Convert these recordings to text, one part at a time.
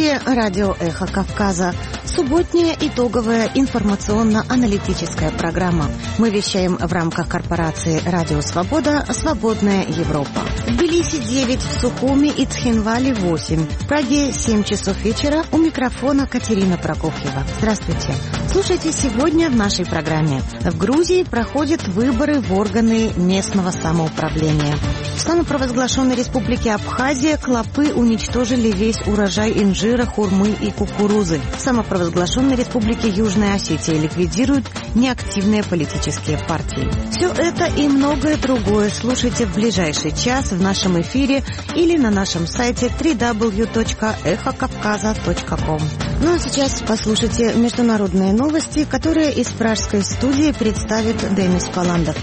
эфире радио «Эхо Кавказа». Субботняя итоговая информационно-аналитическая программа. Мы вещаем в рамках корпорации «Радио Свобода. Свободная Европа». В Тбилиси 9, в Сухуми и Цхинвале 8. В Праге 7 часов вечера. У микрофона Катерина Прокофьева. Здравствуйте. Слушайте сегодня в нашей программе. В Грузии проходят выборы в органы местного самоуправления. В самопровозглашенной республике Абхазия клопы уничтожили весь урожай инжира, хурмы и кукурузы. В самопровозглашенной республике Южная Осетия ликвидируют неактивные политические партии. Все это и многое другое слушайте в ближайший час в нашем эфире или на нашем сайте www.ekhokavkaza.com. Ну а сейчас послушайте международные новости, которые из пражской студии представит Демис Паландов.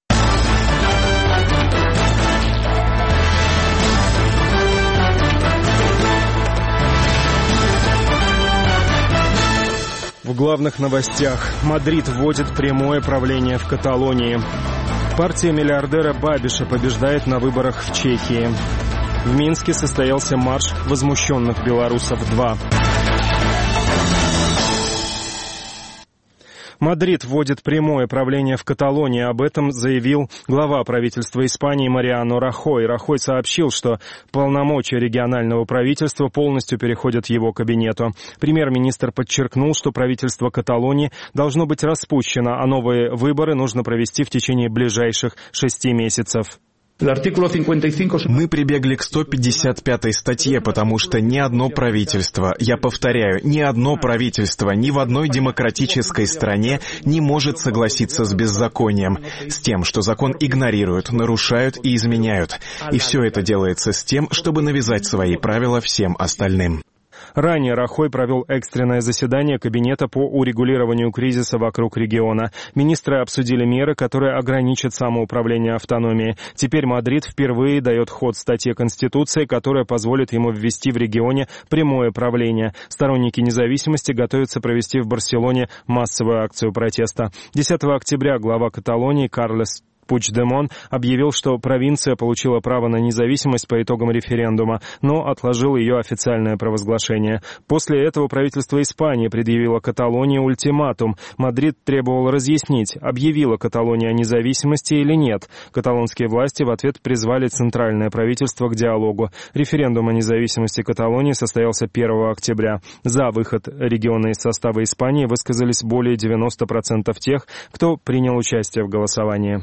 В главных новостях. Мадрид вводит прямое правление в Каталонии. Партия миллиардера Бабиша побеждает на выборах в Чехии. В Минске состоялся марш возмущенных белорусов-2. Мадрид вводит прямое правление в Каталонии. Об этом заявил глава правительства Испании Мариано Рахой. Рахой сообщил, что полномочия регионального правительства полностью переходят его кабинету. Премьер-министр подчеркнул, что правительство Каталонии должно быть распущено, а новые выборы нужно провести в течение ближайших 6 месяцев. Мы прибегли к 155-й статье, потому что ни одно правительство, я повторяю, ни одно правительство ни в одной демократической стране не может согласиться с беззаконием, с тем, что закон игнорируют, нарушают и изменяют. И все это делается с тем, чтобы навязать свои правила всем остальным. Ранее Рахой провел экстренное заседание Кабинета по урегулированию кризиса вокруг региона. Министры обсудили меры, которые ограничат самоуправление автономией. Теперь Мадрид впервые дает ход статье Конституции, которая позволит ему ввести в регионе прямое правление. Сторонники независимости готовятся провести в Барселоне массовую акцию протеста. 10 октября глава Каталонии Карлес Пучдемон объявил, что провинция получила право на независимость по итогам референдума, но отложил ее официальное провозглашение. После этого правительство Испании предъявило Каталонии ультиматум. Мадрид требовал разъяснить, объявила Каталония о независимости или нет. Каталонские власти в ответ призвали центральное правительство к диалогу. Референдум о независимости Каталонии состоялся 1 октября. За выход региона из состава Испании высказались более 90% тех, кто принял участие в голосовании.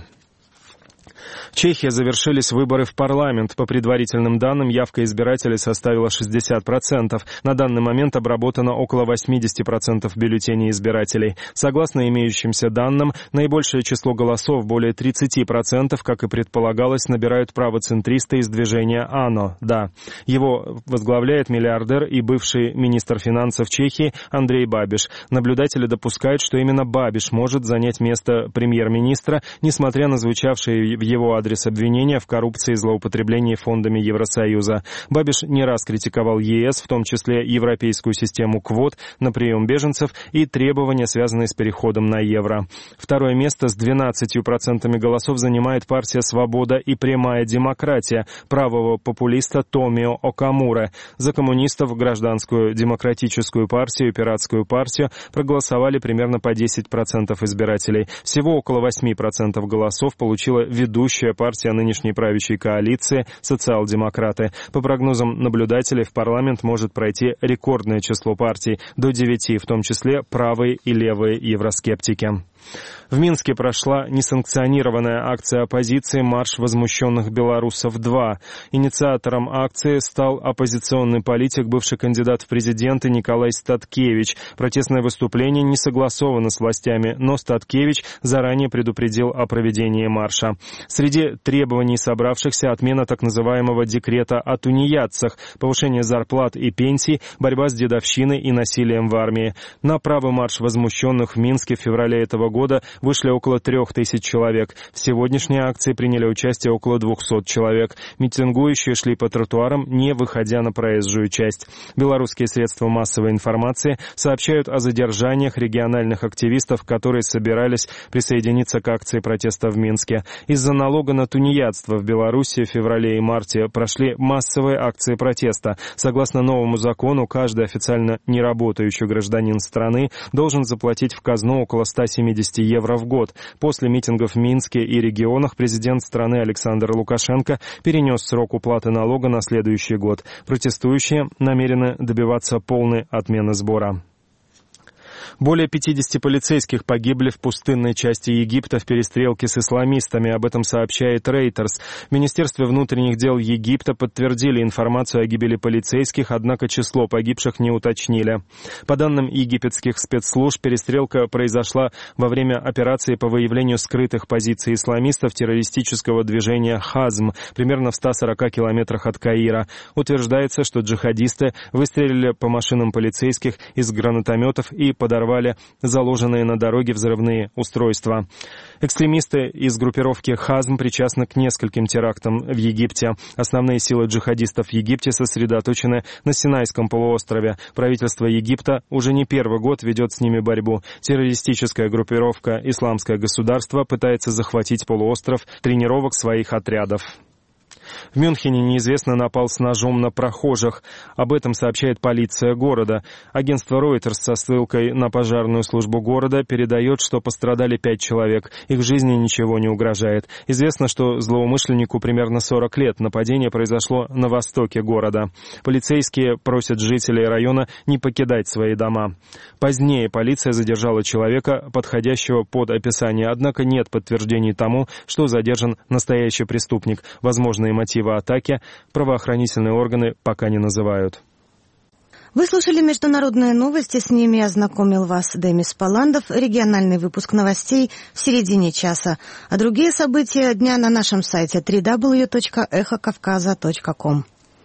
В Чехии завершились выборы в парламент. По предварительным данным, явка избирателей составила 60%. На данный момент обработано около 80% бюллетеней избирателей. Согласно имеющимся данным, наибольшее число голосов, более 30%, как и предполагалось, набирают правоцентристы из движения АНО. Да. Его возглавляет миллиардер и бывший министр финансов Чехии Андрей Бабиш. Наблюдатели допускают, что именно Бабиш может занять место премьер-министра, несмотря на звучавшие в его адрес обвинения в коррупции и злоупотреблении фондами Евросоюза. Бабиш не раз критиковал ЕС, в том числе европейскую систему квот на прием беженцев и требования, связанные с переходом на евро. Второе место с 12% голосов занимает партия «Свобода и прямая демократия» правого популиста Томио Окамуры. За коммунистов, Гражданскую демократическую партию и Пиратскую партию проголосовали примерно по 10% избирателей. Всего около 8% голосов получила ведущая партия нынешней правящей коалиции «Социал-демократы». По прогнозам наблюдателей, в парламент может пройти рекордное число партий, до 9, в том числе правые и левые евроскептики. В Минске прошла несанкционированная акция оппозиции «Марш возмущенных белорусов-2». Инициатором акции стал оппозиционный политик, бывший кандидат в президенты Николай Статкевич. Протестное выступление не согласовано с властями, но Статкевич заранее предупредил о проведении марша. Среди требований собравшихся отмена так называемого декрета о тунеядцах, повышение зарплат и пенсий, борьба с дедовщиной и насилием в армии. На правый марш возмущенных в Минске в феврале этого года вышли около 3000 человек. В сегодняшней акции приняли участие около 200 человек. Митингующие шли по тротуарам, не выходя на проезжую часть. Белорусские средства массовой информации сообщают о задержаниях региональных активистов, которые собирались присоединиться к акции протеста в Минске. Из-за налога на тунеядство в Беларуси в феврале и марте прошли массовые акции протеста. Согласно новому закону, каждый официально неработающий гражданин страны должен заплатить в казну около 170 евро в год. После митингов в Минске и регионах президент страны Александр Лукашенко перенес срок уплаты налога на следующий год. Протестующие намерены добиваться полной отмены сбора. Более 50 полицейских погибли в пустынной части Египта в перестрелке с исламистами. Об этом сообщает Reuters. В Министерстве внутренних дел Египта подтвердили информацию о гибели полицейских, однако число погибших не уточнили. По данным египетских спецслужб, перестрелка произошла во время операции по выявлению скрытых позиций исламистов террористического движения «Хазм», примерно в 140 километрах от Каира. Утверждается, что джихадисты выстрелили по машинам полицейских из гранатометов и подорвали заложенные на дороге взрывные устройства. Экстремисты из группировки «Хазм» причастны к нескольким терактам в Египте. Основные силы джихадистов в Египте сосредоточены на Синайском полуострове. Правительство Египта уже не первый год ведет с ними борьбу. Террористическая группировка «Исламское государство» пытается захватить полуостров тренировок своих отрядов. В Мюнхене неизвестный напал с ножом на прохожих. Об этом сообщает полиция города. Агентство Reuters со ссылкой на пожарную службу города передает, что пострадали 5 человек. Их жизни ничего не угрожает. Известно, что злоумышленнику примерно 40 лет. Нападение произошло на востоке города. Полицейские просят жителей района не покидать свои дома. Позднее полиция задержала человека, подходящего под описание. Однако нет подтверждений тому, что задержан настоящий преступник. Возможные мотивы атаки правоохранительные органы пока не называют. Вы слушали международные новости, с ними ознакомил вас Демис Паландов, региональный выпуск новостей в середине часа. А другие события дня на нашем сайте www.эхокавказа.ком.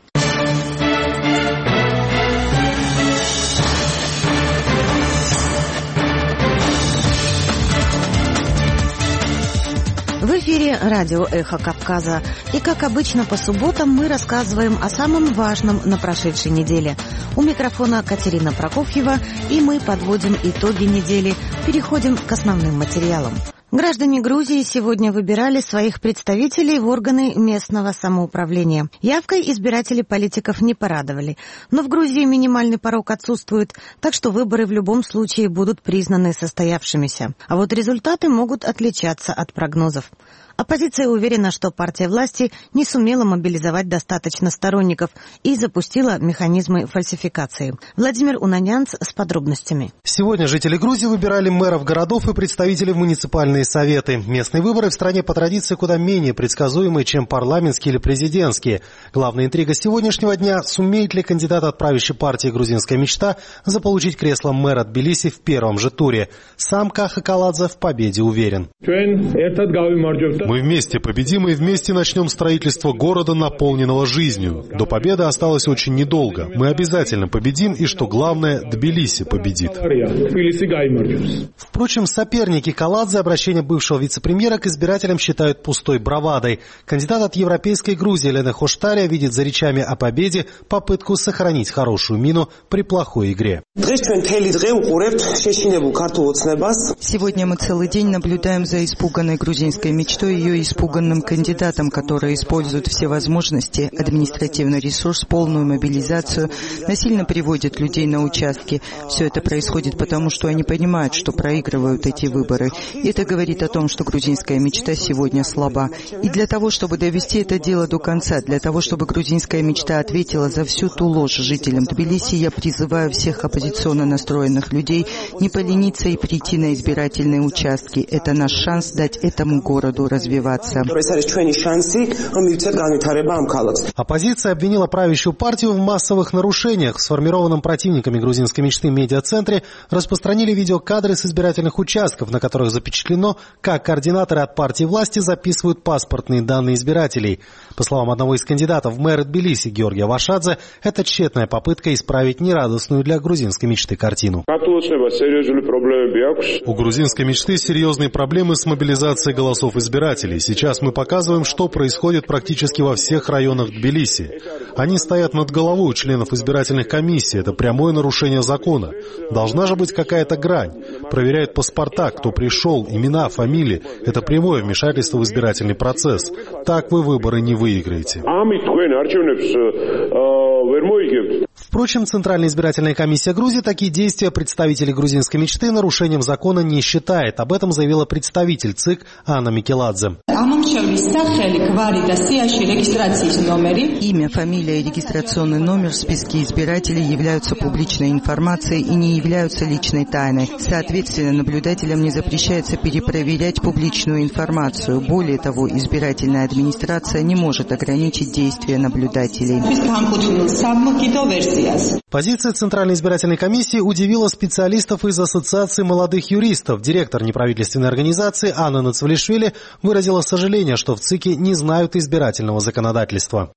В эфире радио «Эхо Кавказа». И, как обычно, по субботам мы рассказываем о самом важном на прошедшей неделе. У микрофона Катерина Прокофьева, и мы подводим итоги недели, переходим к основным материалам. Граждане Грузии сегодня выбирали своих представителей в органы местного самоуправления. Явкой избиратели политиков не порадовали. Но в Грузии минимальный порог отсутствует, так что выборы в любом случае будут признаны состоявшимися. А вот результаты могут отличаться от прогнозов. Оппозиция уверена, что партия власти не сумела мобилизовать достаточно сторонников и запустила механизмы фальсификации. Владимир Унанянц с подробностями. Сегодня жители Грузии выбирали мэров городов и представителей в муниципальные советы. Местные выборы в стране по традиции куда менее предсказуемые, чем парламентские или президентские. Главная интрига сегодняшнего дня – сумеет ли кандидат от правящей партии «Грузинская мечта» заполучить кресло мэра Тбилиси в первом же туре. Сам Каха Каладзе в победе уверен. Мы вместе победим и вместе начнем строительство города, наполненного жизнью. До победы осталось очень недолго. Мы обязательно победим, и, что главное, Тбилиси победит. Впрочем, соперники Каладзе обращение бывшего вице-премьера к избирателям считают пустой бравадой. Кандидат от Европейской Грузии Лена Хоштария видит за речами о победе попытку сохранить хорошую мину при плохой игре. Сегодня мы целый день наблюдаем за испуганной грузинской мечтой и ее испуганным кандидатом, которые используют все возможности, административный ресурс, полную мобилизацию, насильно приводят людей на участки. Все это происходит потому, что они понимают, что проигрывают эти выборы. И это говорит о том, что грузинская мечта сегодня слаба. И для того, чтобы довести это дело до конца, для того, чтобы грузинская мечта ответила за всю ту ложь жителям Тбилиси, я призываю всех оппозиционно настроенных людей не полениться и прийти на избирательные участки. Это наш шанс дать этому городу развитие. развиваться. Оппозиция обвинила правящую партию в массовых нарушениях. В сформированном противниками грузинской мечты медиацентре распространили видеокадры с избирательных участков, на которых запечатлено, как координаторы от партии власти записывают паспортные данные избирателей. По словам одного из кандидатов в мэры Тбилиси Георгия Вашадзе, это тщетная попытка исправить нерадостную для грузинской мечты картину. У грузинской мечты серьезные проблемы с мобилизацией голосов избирателей. Сейчас мы показываем, что происходит практически во всех районах Тбилиси. Они стоят над головой у членов избирательных комиссий. Это прямое нарушение закона. Должна же быть какая-то грань. Проверяют паспорта, кто пришел, имена, фамилии. Это прямое вмешательство в избирательный процесс. Так вы выборы не выиграете. Впрочем, Центральная избирательная комиссия Грузии такие действия представителей грузинской мечты нарушением закона не считает. Об этом заявила представитель ЦИК Анна Микеладзе. Имя, фамилия и регистрационный номер в списке избирателей являются публичной информацией и не являются личной тайной. Соответственно, наблюдателям не запрещается перепроверять публичную информацию. Более того, избирательная администрация не может ограничить действия наблюдателей. Позиция Центральной избирательной комиссии удивила специалистов из Ассоциации молодых юристов. Директор неправительственной организации Анна Нацвалишвили выразила сожаление, что в ЦИКе не знают избирательного законодательства.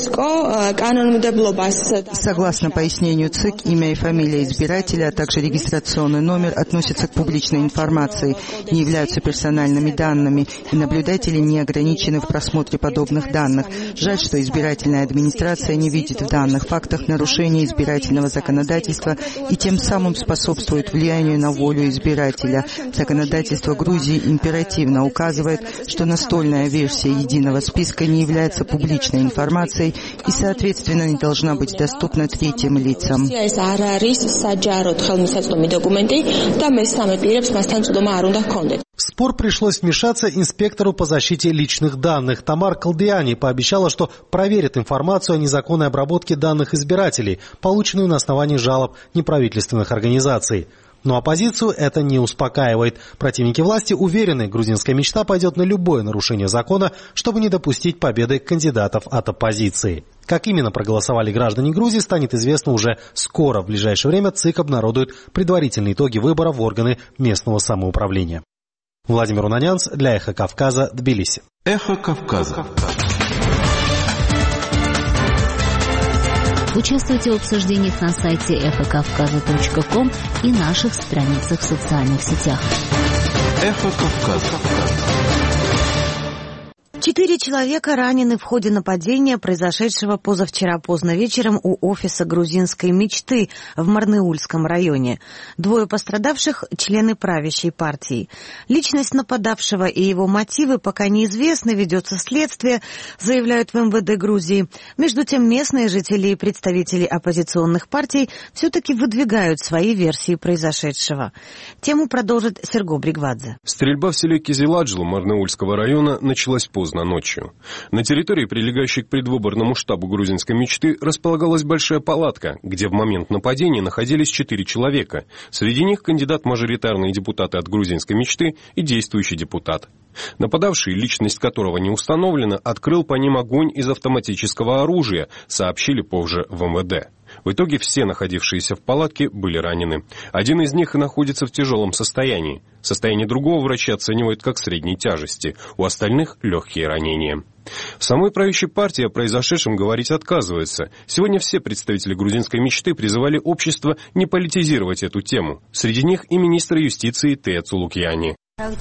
Согласно пояснению ЦИК, имя и фамилия избирателя, а также регистрационный номер относятся к публичной информации, не являются персональными данными, и наблюдатели не ограничены в просмотре подобных данных. Жаль, что избирательная администрация не видит в данных фактах нарушения избирательного законодательства и тем самым способствует влиянию на волю избирателя. Законодательство Грузии императивно указывает, что настольная версия единого списка не является публичной информацией и, соответственно, не должна быть доступна третьим лицам. В спор пришлось вмешаться инспектору по защите личных данных. Тамар Калдиани пообещала, что проверит информацию о незаконной обработке данных избирателей, полученную на основании жалоб неправительственных организаций. Но оппозицию это не успокаивает. Противники власти уверены, грузинская мечта пойдет на любое нарушение закона, чтобы не допустить победы кандидатов от оппозиции. Как именно проголосовали граждане Грузии, станет известно уже скоро. В ближайшее время ЦИК обнародует предварительные итоги выборов в органы местного самоуправления. Владимир Унанянц для «Эхо Кавказа», Тбилиси. «Эхо Кавказа». Участвуйте в обсуждениях на сайте эхокавказа.ком и наших страницах в социальных сетях. «Эхо Кавказа». 4 человека ранены в ходе нападения, произошедшего позавчера поздно вечером у офиса грузинской мечты в Марныульском районе. 2 пострадавших – члены правящей партии. Личность нападавшего и его мотивы пока неизвестны, ведется следствие, заявляют в МВД Грузии. Между тем, местные жители и представители оппозиционных партий все-таки выдвигают свои версии произошедшего. Тему продолжит Серго Бригвадзе. Стрельба в селе Кизиладжло Марныульского района началась поздно ночью. На территории, прилегающей к предвыборному штабу грузинской мечты, располагалась большая палатка, где в момент нападения находились 4 человека. Среди них кандидат-мажоритарные депутаты от грузинской мечты и действующий депутат. Нападавший, личность которого не установлена, открыл по ним огонь из автоматического оружия, сообщили позже в МВД. В итоге все находившиеся в палатке были ранены. Один из них находится в тяжелом состоянии. Состояние другого врачи оценивают как средней тяжести, у остальных легкие ранения. В самой правящей партии о произошедшем говорить отказывается. Сегодня все представители грузинской мечты призывали общество не политизировать эту тему. Среди них и министр юстиции Тея Цулукьяни.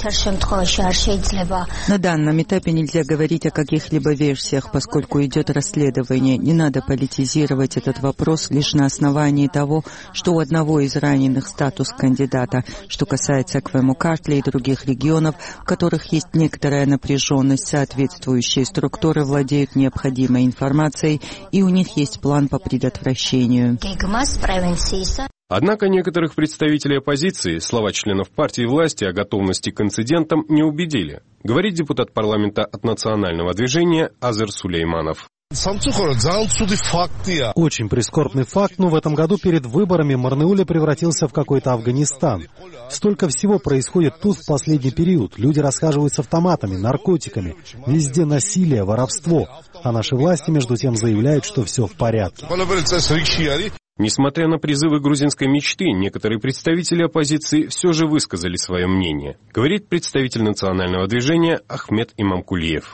На данном этапе нельзя говорить о каких-либо версиях, поскольку идет расследование. Не надо политизировать этот вопрос лишь на основании того, что у одного из раненых статус кандидата. Что касается Квему-Картли и других регионов, в которых есть некоторая напряженность, соответствующие структуры владеют необходимой информацией, и у них есть план по предотвращению. Однако некоторых представителей оппозиции слова членов партии власти о готовности к инцидентам не убедили, говорит депутат парламента от национального движения Азер Сулейманов. Очень прискорбный факт, но в этом году перед выборами Марнеуле превратился в какой-то Афганистан. Столько всего происходит тут в последний период. Люди расхаживают с автоматами, наркотиками. Везде насилие, воровство. А наши власти, между тем, заявляют, что все в порядке. Несмотря на призывы грузинской мечты, некоторые представители оппозиции все же высказали свое мнение, говорит представитель национального движения Ахмед Имамкулиев.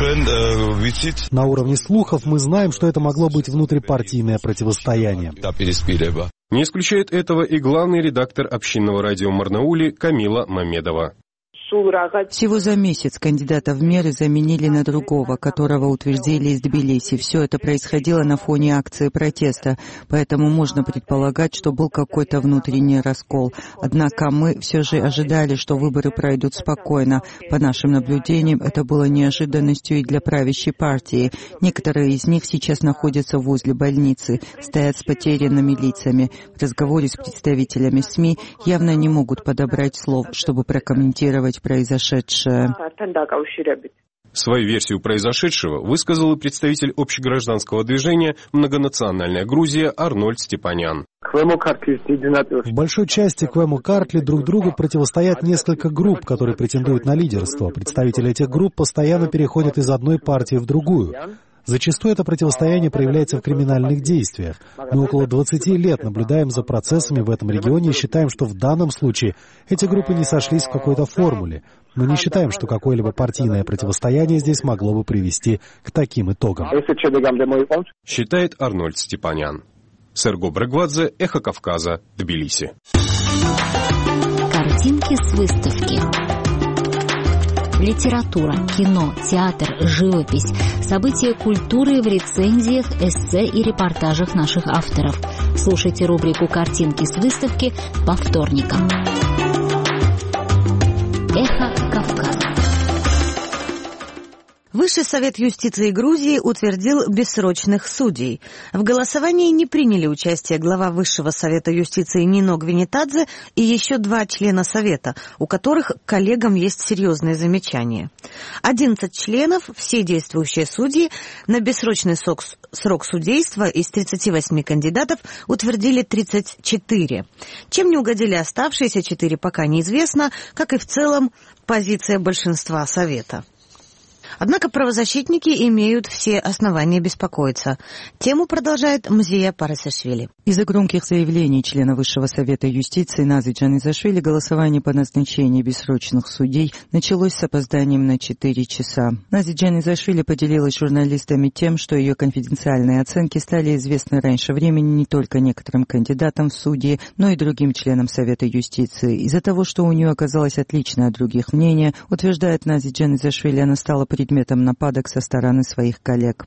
На уровне слухов мы знаем, что это могло быть внутрипартийное противостояние. Не исключает этого и главный редактор общинного радио Марнаули Камила Мамедова. Всего за месяц кандидата в мэры заменили на другого, которого утвердили из Тбилиси. Все это происходило на фоне акции протеста, поэтому можно предполагать, что был какой-то внутренний раскол. Однако мы все же ожидали, что выборы пройдут спокойно. По нашим наблюдениям, это было неожиданностью и для правящей партии. Некоторые из них сейчас находятся возле больницы, стоят с потерянными лицами. В разговоре с представителями СМИ явно не могут подобрать слов, чтобы прокомментировать произошедшее. Свою версию произошедшего высказал и представитель общегражданского движения «Многонациональная Грузия» Арнольд Степанян. В большой части Квему Картли друг другу противостоят несколько групп, которые претендуют на лидерство. Представители этих групп постоянно переходят из одной партии в другую. Зачастую это противостояние проявляется в криминальных действиях. Мы около 20 лет наблюдаем за процессами в этом регионе и считаем, что в данном случае эти группы не сошлись в какой-то формуле. Мы не считаем, что какое-либо партийное противостояние здесь могло бы привести к таким итогам. Считает Арнольд Степанян. Серго Брагвадзе, Эхо Кавказа, Тбилиси. Картинки с выставки. Литература, кино, театр, живопись, события культуры в рецензиях, эссе и репортажах наших авторов. Слушайте рубрику «Картинки с выставки» по вторникам. Эхо Кавказа. Высший совет юстиции Грузии утвердил бессрочных судей. В голосовании не приняли участие глава Высшего совета юстиции Нино Гвинетадзе и еще 2 члена совета, у которых к коллегам есть серьезные замечания. 11 членов, все действующие судьи, на бессрочный срок судейства из 38 кандидатов утвердили 34. Чем не угодили оставшиеся 4, пока неизвестно, как и в целом позиция большинства совета. Однако правозащитники имеют все основания беспокоиться. Тему продолжает Мзия Парасашвили. Из-за громких заявлений члена Высшего совета юстиции Назы Джанизашвили голосование по назначению бессрочных судей началось с опозданием на 4 часа. Наза Джанизашвили поделилась с журналистами тем, что ее конфиденциальные оценки стали известны раньше времени не только некоторым кандидатам в судьи, но и другим членам Совета юстиции. Из-за того, что у нее оказалось отличное от других мнение, утверждает Наза Джанизашвили, она стала предметом нападок со стороны своих коллег.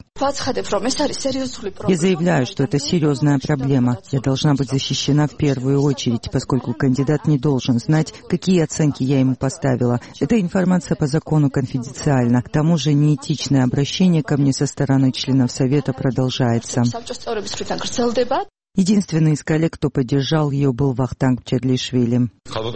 Я заявляю, что это серьезная проблема. Я должна быть защищена в первую очередь, поскольку кандидат не должен знать, какие оценки я ему поставила. Эта информация по закону конфиденциальна. К тому же неэтичное обращение ко мне со стороны членов Совета продолжается. Единственный из коллег, кто поддержал ее, был Вахтанг Чедлишвили.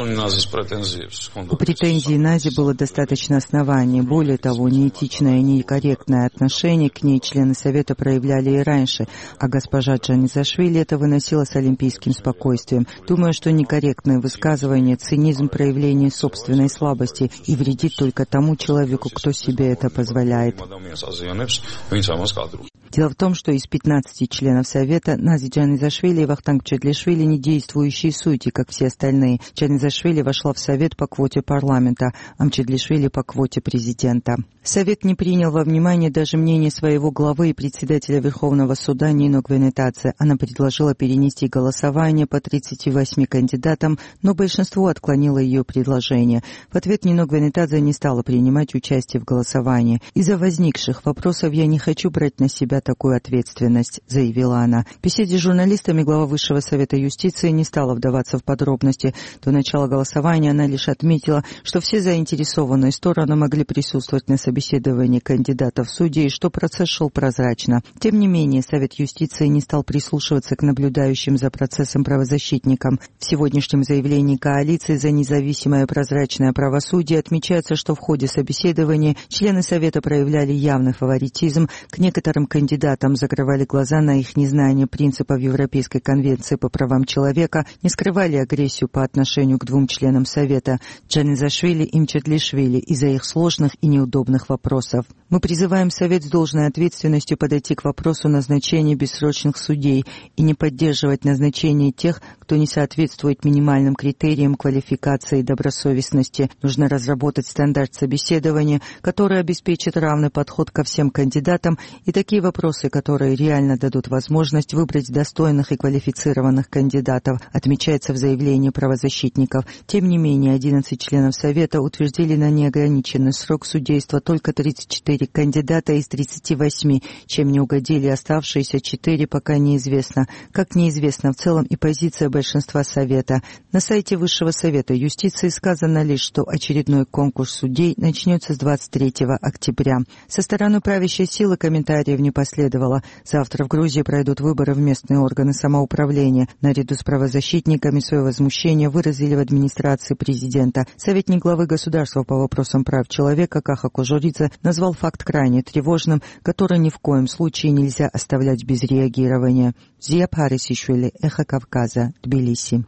У претензий Нази было достаточно оснований. Более того, неэтичное и некорректное отношение к ней члены Совета проявляли и раньше, а госпожа Джанизашвили это выносила с олимпийским спокойствием. Думаю, что некорректное высказывание, цинизм проявления собственной слабости и вредит только тому человеку, кто себе это позволяет. Дело в том, что из 15 членов Совета Нази Джанизашвили и Вахтанг Чедлишвили не действующие судьи, как все остальные. Джанизашвили вошла в Совет по квоте парламента, а Мчедлишвили по квоте президента. Совет не принял во внимание даже мнение своего главы и председателя Верховного суда Нино Гвинетадзе. Она предложила перенести голосование по 38 кандидатам, но большинство отклонило ее предложение. В ответ Нино Гвинетадзе не стала принимать участие в голосовании. «Из-за возникших вопросов я не хочу брать на себя такую ответственность», заявила она. В беседе с журналистами журналистами, глава Высшего совета юстиции не стала вдаваться в подробности. До начала голосования она лишь отметила, что все заинтересованные стороны могли присутствовать на собеседовании кандидатов в судьи и что процесс шел прозрачно. Тем не менее, Совет юстиции не стал прислушиваться к наблюдающим за процессом правозащитникам. В сегодняшнем заявлении коалиции за независимое прозрачное правосудие отмечается, что в ходе собеседования члены Совета проявляли явный фаворитизм к некоторым кандидатам, закрывали глаза на их незнание принципов Европейской конвенции по правам человека, не скрывали агрессию по отношению к двум членам Совета – Джанизашвили и Мчетлишвили из-за их сложных и неудобных вопросов. Мы призываем Совет с должной ответственностью подойти к вопросу назначения бессрочных судей и не поддерживать назначение тех, кто не соответствует минимальным критериям квалификации и добросовестности. Нужно разработать стандарт собеседования, который обеспечит равный подход ко всем кандидатам и такие вопросы, которые реально дадут возможность выбрать достойных и квалифицированных кандидатов, отмечается в заявлении правозащитников. Тем не менее, 11 членов Совета утвердили на неограниченный срок судейства только 34 кандидата из 38, чем не угодили оставшиеся 4, пока неизвестно. Как неизвестна в целом и позиция большинства Совета. На сайте Высшего совета юстиции сказано лишь, что очередной конкурс судей начнется с 23 октября. Со стороны правящей силы комментариев не последовало. Завтра в Грузии пройдут выборы в местные органы самоуправления. Наряду с правозащитниками свое возмущение выразили в администрации президента. Советник главы государства по вопросам прав человека Каха Кожуридзе назвал факт крайне тревожным, который ни в коем случае нельзя оставлять без реагирования. Зия Парисишвили, Эхо Кавказа, Тбилиси.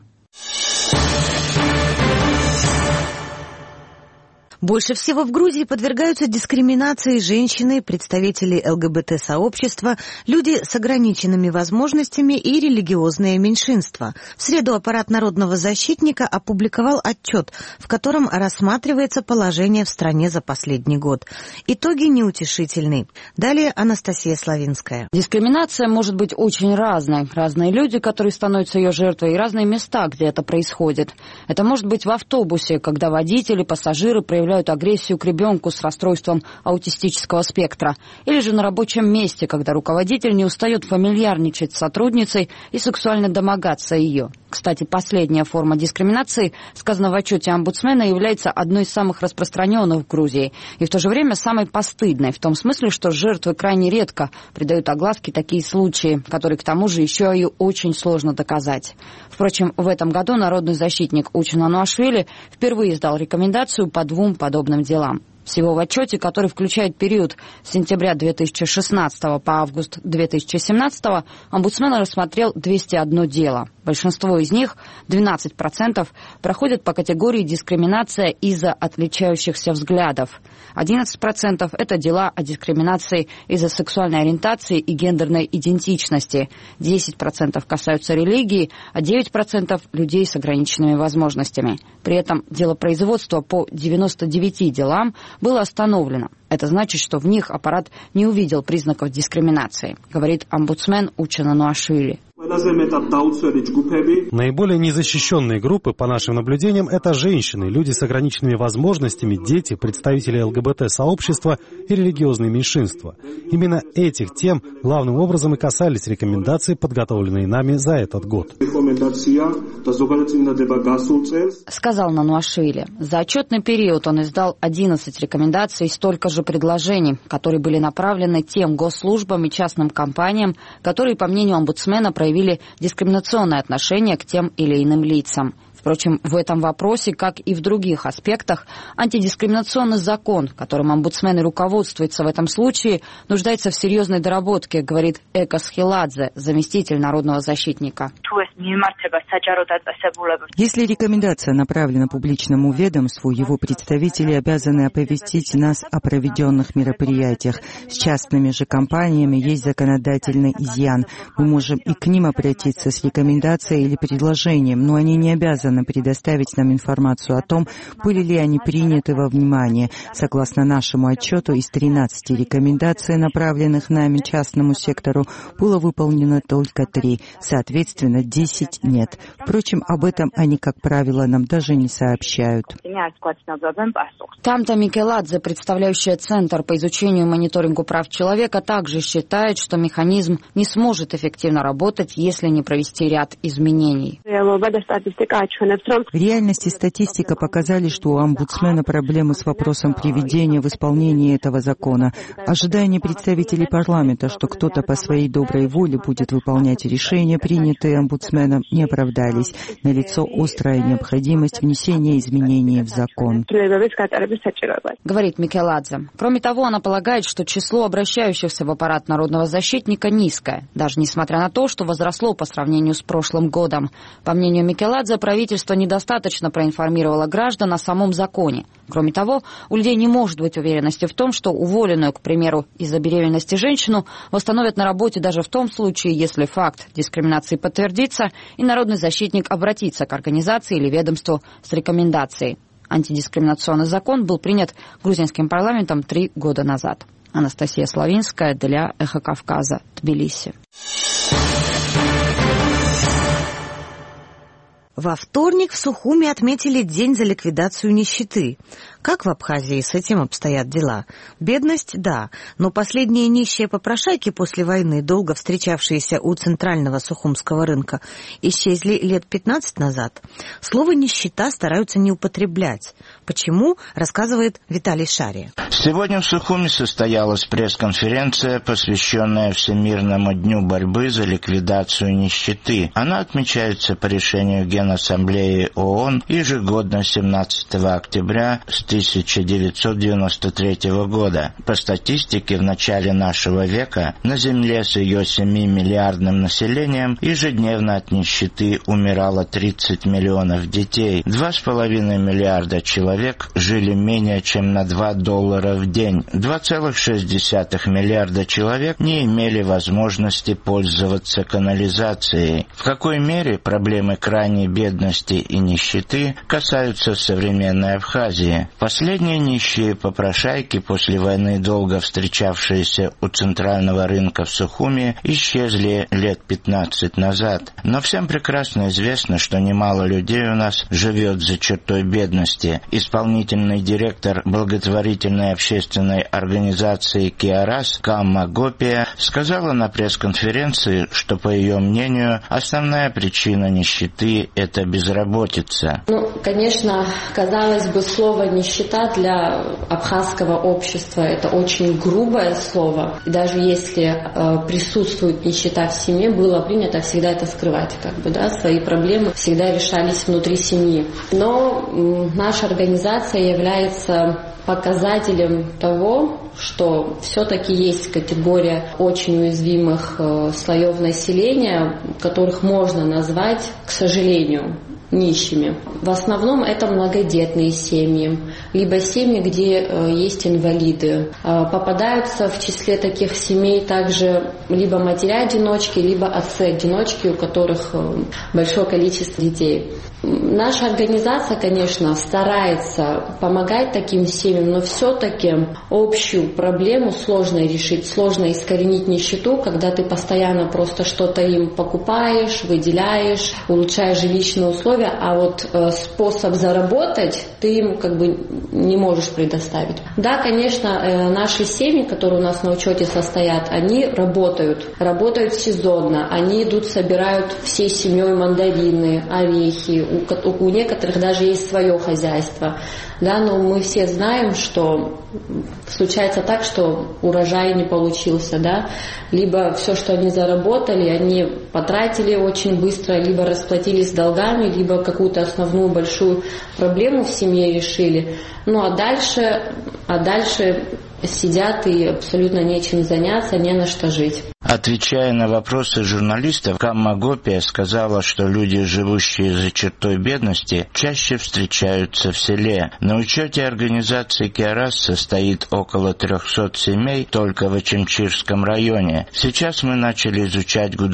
Больше всего в Грузии подвергаются дискриминации женщины, представители ЛГБТ-сообщества, люди с ограниченными возможностями и религиозные меньшинства. В среду аппарат Народного защитника опубликовал отчет, в котором рассматривается положение в стране за последний год. Итоги неутешительны. Далее Анастасия Славинская. Дискриминация может быть очень разной. Разные люди, которые становятся ее жертвой, и разные места, где это происходит. Это может быть в автобусе, когда водители, пассажиры проявляют агрессию к ребенку с расстройством аутистического спектра. Или же на рабочем месте, когда руководитель не устает фамильярничать с сотрудницей и сексуально домогаться ее. Кстати, последняя форма дискриминации, сказано в отчете омбудсмена, является одной из самых распространенных в Грузии и в то же время самой постыдной, в том смысле, что жертвы крайне редко придают огласке такие случаи, которые к тому же еще и очень сложно доказать. Впрочем, в этом году народный защитник Учен Ануашвили впервые издал рекомендацию по двум подобным делам. Всего в отчете, который включает период с сентября 2016 по август 2017, омбудсмен рассмотрел 201 дело. Большинство из них, 12%, проходят по категории дискриминация из-за отличающихся взглядов. 11% – это дела о дискриминации из-за сексуальной ориентации и гендерной идентичности. 10% касаются религии, а 9% – людей с ограниченными возможностями. При этом делопроизводство по 99 делам было остановлено. Это значит, что в них аппарат не увидел признаков дискриминации, говорит омбудсмен Учен Ануашвили. Наиболее незащищенные группы, по нашим наблюдениям, это женщины, люди с ограниченными возможностями, дети, представители ЛГБТ-сообщества и религиозные меньшинства. Именно этих тем главным образом и касались рекомендации, подготовленные нами за этот год. Сказал Нануашвили. За отчетный период он издал 11 рекомендаций и столько же предложений, которые были направлены тем госслужбам и частным компаниям, которые, по мнению омбудсмена, проявили дискриминационное отношение к тем или иным лицам. Впрочем, в этом вопросе, как и в других аспектах, антидискриминационный закон, которым омбудсмен и руководствуется в этом случае, нуждается в серьезной доработке, говорит Эка Схиладзе, заместитель народного защитника. Если рекомендация направлена публичному ведомству, его представители обязаны оповестить нас о проведенных мероприятиях. С частными же компаниями есть законодательный изъян. Мы можем и к ним обратиться с рекомендацией или предложением, но они не обязаны предоставить нам информацию о том, были ли они приняты во внимание. Согласно нашему отчету, из 13 рекомендаций, направленных нами частному сектору, было выполнено только 3. Соответственно, 9 10 нет. Впрочем, об этом они, как правило, нам даже не сообщают. Тамта Микеладзе, представляющая Центр по изучению и мониторингу прав человека, также считает, что механизм не сможет эффективно работать, если не провести ряд изменений. В реальности статистика показали, что у омбудсмена проблемы с вопросом приведения в исполнение этого закона. Ожидания представителей парламента, что кто-то по своей доброй воле будет выполнять решения, принятые омбудсменом, не оправдались. Налицо острая необходимость внесения изменений в закон. Говорит Микеладзе. Кроме того, она полагает, что число обращающихся в аппарат народного защитника низкое, даже несмотря на то, что возросло по сравнению с прошлым годом. По мнению Микеладзе, правительство недостаточно проинформировало граждан о самом законе. Кроме того, у людей не может быть уверенности в том, что уволенную, к примеру, из-за беременности женщину восстановят на работе даже в том случае, если факт дискриминации подтвердится, и народный защитник обратится к организации или ведомству с рекомендацией. Антидискриминационный закон был принят грузинским парламентом 3 года назад. Анастасия Славинская для «Эхо Кавказа», Тбилиси. Во вторник в Сухуми отметили День за ликвидацию нищеты. Как в Абхазии с этим обстоят дела? Бедность – да, но последние нищие попрошайки после войны, долго встречавшиеся у центрального сухумского рынка, исчезли лет 15 назад. Слово «нищета» стараются не употреблять. Почему, рассказывает Виталий Шария. Сегодня в Сухуми состоялась пресс-конференция, посвященная Всемирному дню борьбы за ликвидацию нищеты. Она отмечается по решению Генассамблеи ООН ежегодно 17 октября с 1993 года. По статистике, в начале нашего века на Земле с ее 7-миллиардным населением ежедневно от нищеты умирало 30 миллионов детей. 2,5 миллиарда человек жили менее чем на $2 в день. 2,6 миллиарда человек не имели возможности пользоваться канализацией. В какой мере проблемы крайней бедности и нищеты касаются современной Абхазии? Последние нищие попрошайки, после войны долго встречавшиеся у центрального рынка в Сухуми, исчезли лет 15 назад. Но всем прекрасно известно, что немало людей у нас живет за чертой бедности. Исполнительный директор благотворительной общественной организации «Киарас» Камма Гопия сказала на пресс-конференции, что, по ее мнению, основная причина нищеты – это безработица. Конечно, казалось бы, слово «нищета» для абхазского общества – это очень грубое слово. И даже если присутствует нищета в семье, было принято всегда это скрывать. Свои проблемы всегда решались внутри семьи. Но наша организация является показателем того, что все-таки есть категория очень уязвимых слоев населения, которых можно назвать, к сожалению, нищими. В основном это многодетные семьи, либо семьи, где есть инвалиды. Попадаются в числе таких семей также либо матери-одиночки, либо отцы-одиночки, у которых большое количество детей. Наша организация, конечно, старается помогать таким семьям, но все-таки общую проблему сложно решить, сложно искоренить нищету, когда ты постоянно просто что-то им покупаешь, выделяешь, улучшаешь жилищные условия, а вот способ заработать ты им не можешь предоставить. Да, конечно, наши семьи, которые у нас на учете состоят, они работают сезонно, они идут, собирают всей семьей мандарины, орехи, у некоторых даже есть свое хозяйство. Да, но мы все знаем, что случается так, что урожай не получился, да, либо все, что они заработали, они потратили очень быстро, либо расплатились долгами, либо какую-то основную большую проблему в семье решили. Ну а дальше сидят и абсолютно нечем заняться, не на что жить. Отвечая на вопросы журналистов, Камма Гопия сказала, что люди, живущие за чертой бедности, чаще встречаются в селе. На учете организации «Киарас» состоит около 300 семей только в Очимчирском районе. Сейчас мы начали изучать Гудаутский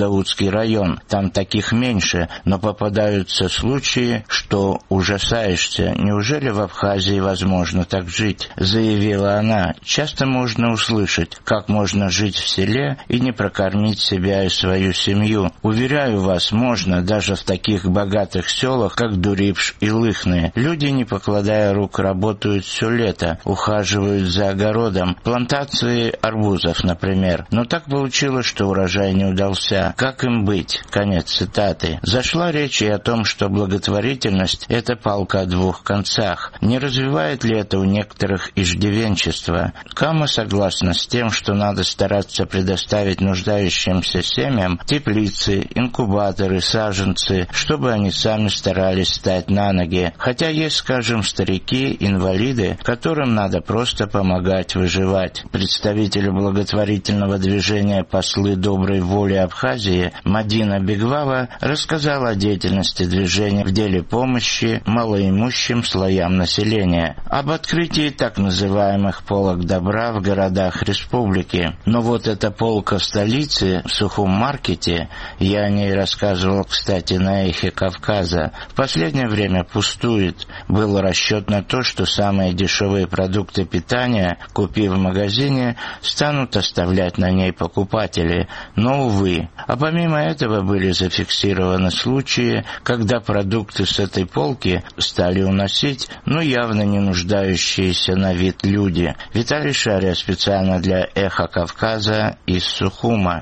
Марнеульский район. Там таких меньше, но попадаются случаи, что ужасаешься. Неужели в Абхазии возможно так жить? Заявила она. Часто можно услышать, как можно жить в селе и не прокормить себя и свою семью. Уверяю вас, можно даже в таких богатых селах, как Дурипш и Лыхны. Люди, не покладая рук, работают все лето, ухаживают за огородом. Плантации арбузов, например. Но так получилось, что урожай не удался. Как им быть? Конец цитаты. Зашла речь и о том, что благотворительность – это палка о двух концах. Не развивает ли это у некоторых иждивенчество? Кама согласна с тем, что надо стараться предоставить нуждающимся семьям теплицы, инкубаторы, саженцы, чтобы они сами старались встать на ноги. Хотя есть, скажем, старики, инвалиды, которым надо просто помогать выживать. Представитель благотворительного движения «Послы доброй воли Абхазии» Мадина Бегвава рассказала о деятельности движения в деле помощи малоимущим слоям населения, об открытии так называемых полок добра в городах республики. Но вот эта полка в столице, в Сухом маркете, я о ней рассказывал, кстати, на Эхе Кавказа, в последнее время пустует. Был расчет на то, что самые дешевые продукты питания, купив в магазине, станут оставлять на ней покупатели. Но, увы. А помимо этого были зафиксированы случаи, когда продукты с этой полки стали уносить, но явно не нуждающиеся на вид люди. Виталий Шария специально для Эха Кавказа из Сухума.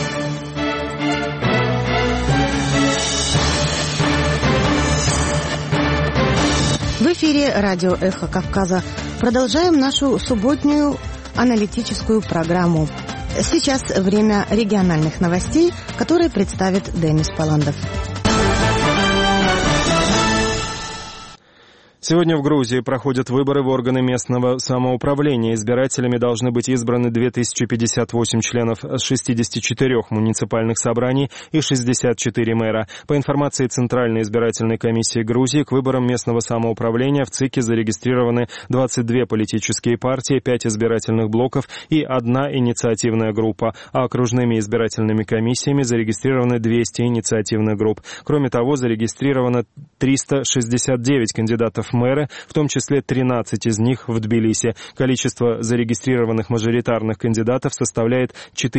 В эфире радио «Эхо Кавказа». Продолжаем нашу субботнюю аналитическую программу. Сейчас время региональных новостей, которые представит Денис Паландов. Сегодня в Грузии проходят выборы в органы местного самоуправления. Избирателями должны быть избраны 2058 членов 64 муниципальных собраний и 64 мэра. По информации Центральной избирательной комиссии Грузии, к выборам местного самоуправления в ЦИКе зарегистрированы 22 политические партии, 5 избирательных блоков и 1 инициативная группа, а окружными избирательными комиссиями зарегистрированы 200 инициативных групп. Кроме того, зарегистрировано 369 кандидатов в мэры, в том числе 13 из них в Тбилиси. Количество зарегистрированных мажоритарных кандидатов составляет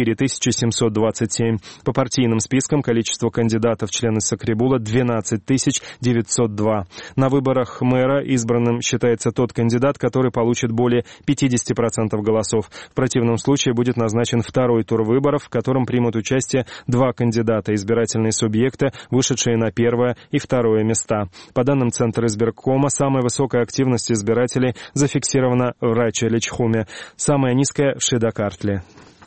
4727. По партийным спискам количество кандидатов в члены Сакрибула 12902. На выборах мэра избранным считается тот кандидат, который получит более 50% голосов. В противном случае будет назначен второй тур выборов, в котором примут участие 2 кандидата, избирательные субъекты, вышедшие на первое и второе места. По данным Центра избиркома, самая высокая активность избирателей зафиксирована в Рача-Личхуме, самая низкая в Шидакартле.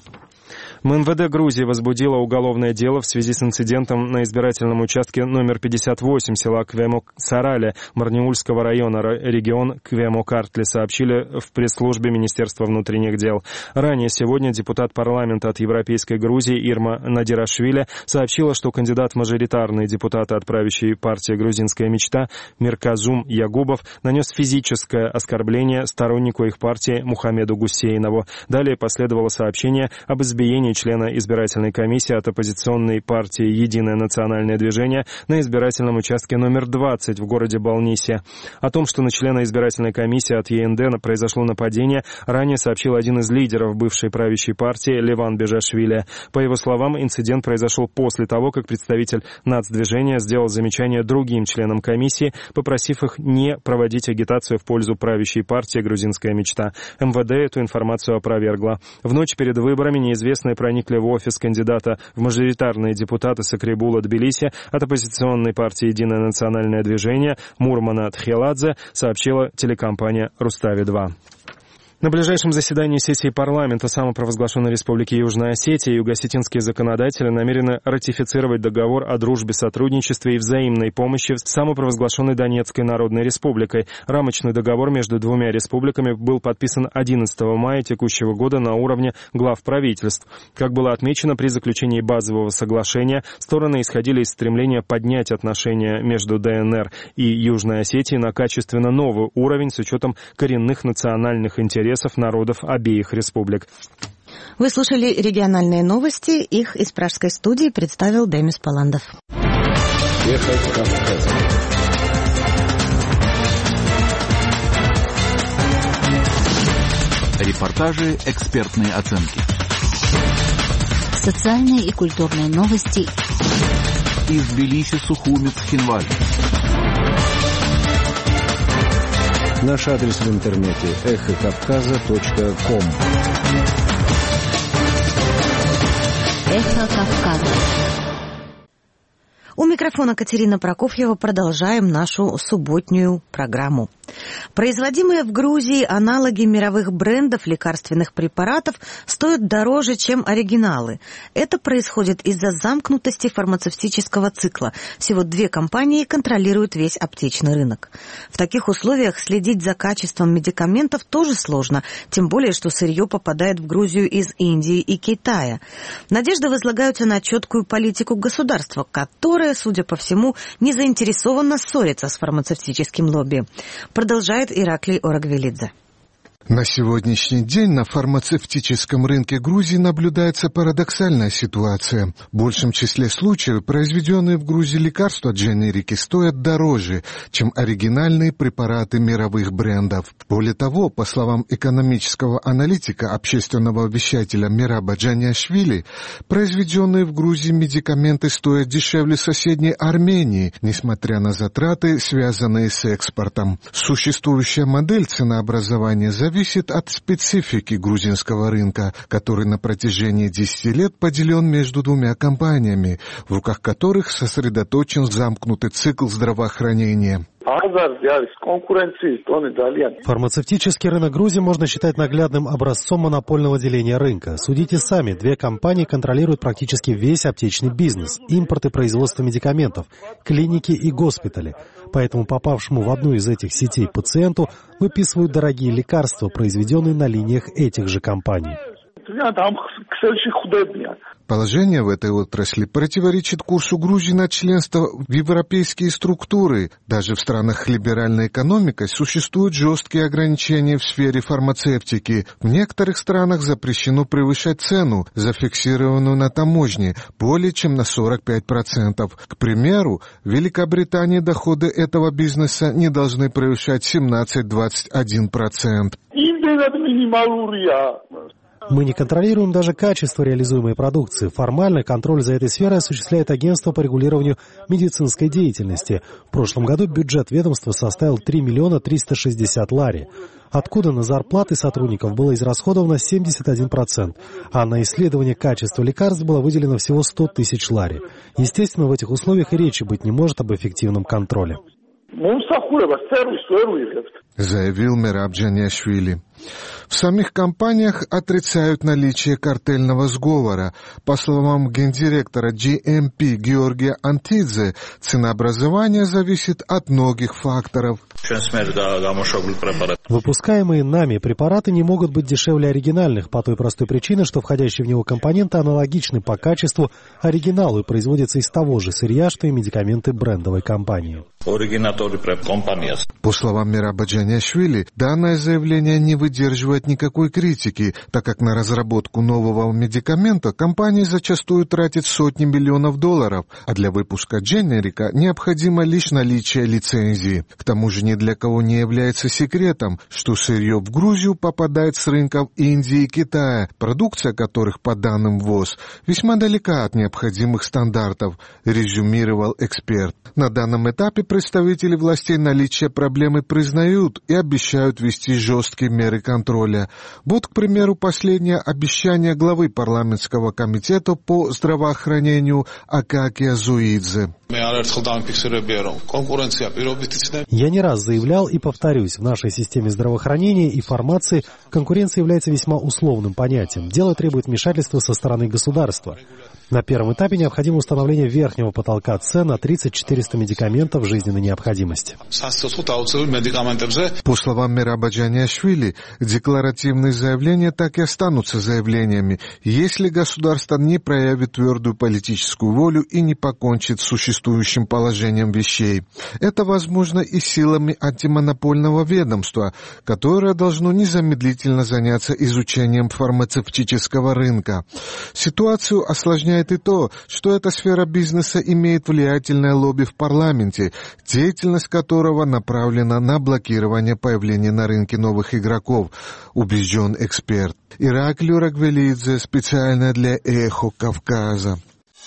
МНВД Грузии возбудило уголовное дело в связи с инцидентом на избирательном участке номер 58 села Квемо-Сарале Марнеульского района, регион Квемо-Картли, сообщили в пресс-службе Министерства внутренних дел. Ранее сегодня депутат парламента от Европейской Грузии Ирма Надирашвили сообщила, что кандидат в мажоритарные депутаты от правящей партии «Грузинская мечта» Мирказум Ягубов нанес физическое оскорбление стороннику их партии Мухаммеду Гусейнову. Далее последовало сообщение об избиении члена избирательной комиссии от оппозиционной партии «Единое национальное движение» на избирательном участке номер 20 в городе Балнисе. О том, что на члена избирательной комиссии от ЕНД произошло нападение, ранее сообщил один из лидеров бывшей правящей партии Леван Бежашвили. По его словам, инцидент произошел после того, как представитель нацдвижения сделал замечание другим членам комиссии, попросив их не проводить агитацию в пользу правящей партии «Грузинская мечта». МВД эту информацию опровергло. В ночь перед выборами неизвестные проникли в офис кандидата в мажоритарные депутаты Сакрибула Тбилиси от оппозиционной партии «Единое национальное движение» Мурмана Тхеладзе, сообщила телекомпания «Рустави-2». На ближайшем заседании сессии парламента самопровозглашенной Республики Южная Осетия юго-осетинские законодатели намерены ратифицировать договор о дружбе, сотрудничестве и взаимной помощи с самопровозглашенной Донецкой Народной Республикой. Рамочный договор между двумя республиками был подписан 11 мая текущего года на уровне глав правительств. Как было отмечено, при заключении базового соглашения стороны исходили из стремления поднять отношения между ДНР и Южной Осетией на качественно новый уровень с учетом коренных национальных интересов народов обеих республик. Вы слушали региональные новости. Их из пражской студии представил Демис Паландов. Эхо Кавказа. Репортажи, экспертные оценки. Социальные и культурные новости. Из Тбилиси, Сухуми, Цхинвали. Наш адрес в интернете эхокавказа.ком. Эхо Кавказа. У микрофона Катерина Прокофьева. Продолжаем нашу субботнюю программу. Производимые в Грузии аналоги мировых брендов лекарственных препаратов стоят дороже, чем оригиналы. Это происходит из-за замкнутости фармацевтического цикла. Всего 2 компании контролируют весь аптечный рынок. В таких условиях следить за качеством медикаментов тоже сложно, тем более, что сырье попадает в Грузию из Индии и Китая. Надежды возлагаются на четкую политику государства, которое, судя по всему, не заинтересовано ссориться с фармацевтическим лобби. Продолжает Ираклий Орагвелидзе. На сегодняшний день на фармацевтическом рынке Грузии наблюдается парадоксальная ситуация. В большем числе случаев произведенные в Грузии лекарства-дженерики стоят дороже, чем оригинальные препараты мировых брендов. Более того, по словам экономического аналитика общественного вещателя Мераба Джаниашвили, произведенные в Грузии медикаменты стоят дешевле соседней Армении, несмотря на затраты, связанные с экспортом. Существующая модель ценообразования зависит от специфики грузинского рынка, который на протяжении 10 лет поделен между 2 компаниями, в руках которых сосредоточен замкнутый цикл здравоохранения. Фармацевтический рынок Грузии можно считать наглядным образцом монопольного деления рынка. Судите сами, 2 компании контролируют практически весь аптечный бизнес, импорт и производство медикаментов, клиники и госпитали. Поэтому попавшему в одну из этих сетей пациенту выписывают дорогие лекарства, произведенные на линиях этих же компаний. Положение в этой отрасли противоречит курсу Грузии на членство в европейские структуры. Даже в странах либеральной экономики существуют жесткие ограничения в сфере фармацевтики. В некоторых странах запрещено превышать цену, зафиксированную на таможне, более чем на 45%. К примеру, в Великобритании доходы этого бизнеса не должны превышать 17-21%. Мы не контролируем даже качество реализуемой продукции. Формально контроль за этой сферой осуществляет агентство по регулированию медицинской деятельности. В прошлом году бюджет ведомства составил 3 миллиона 360 лари, откуда на зарплаты сотрудников было израсходовано 71%, а на исследование качества лекарств было выделено всего 100 тысяч лари. Естественно, в этих условиях и речи быть не может об эффективном контроле. Заявил Мераб Джаниашвили. В самих компаниях отрицают наличие картельного сговора. По словам гендиректора GMP Георгия Антидзе, ценообразование зависит от многих факторов. Выпускаемые нами препараты не могут быть дешевле оригинальных по той простой причине, что входящие в него компоненты аналогичны по качеству оригиналу и производятся из того же сырья, что и медикаменты брендовой компании. По словам Мераба Джаниашвили, данное заявление не выдерживает никакой критики, так как на разработку нового медикамента компания зачастую тратит сотни миллионов долларов, а для выпуска дженерика необходимо лишь наличие лицензии. К тому же ни для кого не является секретом, что сырье в Грузию попадает с рынков Индии и Китая, продукция которых, по данным ВОЗ, весьма далека от необходимых стандартов, резюмировал эксперт. На данном этапе представители властей наличие проблемы признают и обещают ввести жесткие меры контроля. Вот, к примеру, последнее обещание главы парламентского комитета по здравоохранению Акакия Зуидзе. Я не раз заявлял и повторюсь, в нашей системе здравоохранения и фармации конкуренция является весьма условным понятием. Дело требует вмешательства со стороны государства. На первом этапе необходимо установление верхнего потолка цен на 30-400 медикаментов жизненной необходимости. По словам Мераба Джаниашвили, декларативные заявления так и останутся заявлениями, если государство не проявит твердую политическую волю и не покончит с существующим существующим положением вещей. Это возможно и силами антимонопольного ведомства, которое должно незамедлительно заняться изучением фармацевтического рынка. Ситуацию осложняет и то, что эта сфера бизнеса имеет влиятельное лобби в парламенте, деятельность которого направлена на блокирование появления на рынке новых игроков, убежден эксперт. Ираклий Рагвелидзе, специально для «Эхо Кавказа».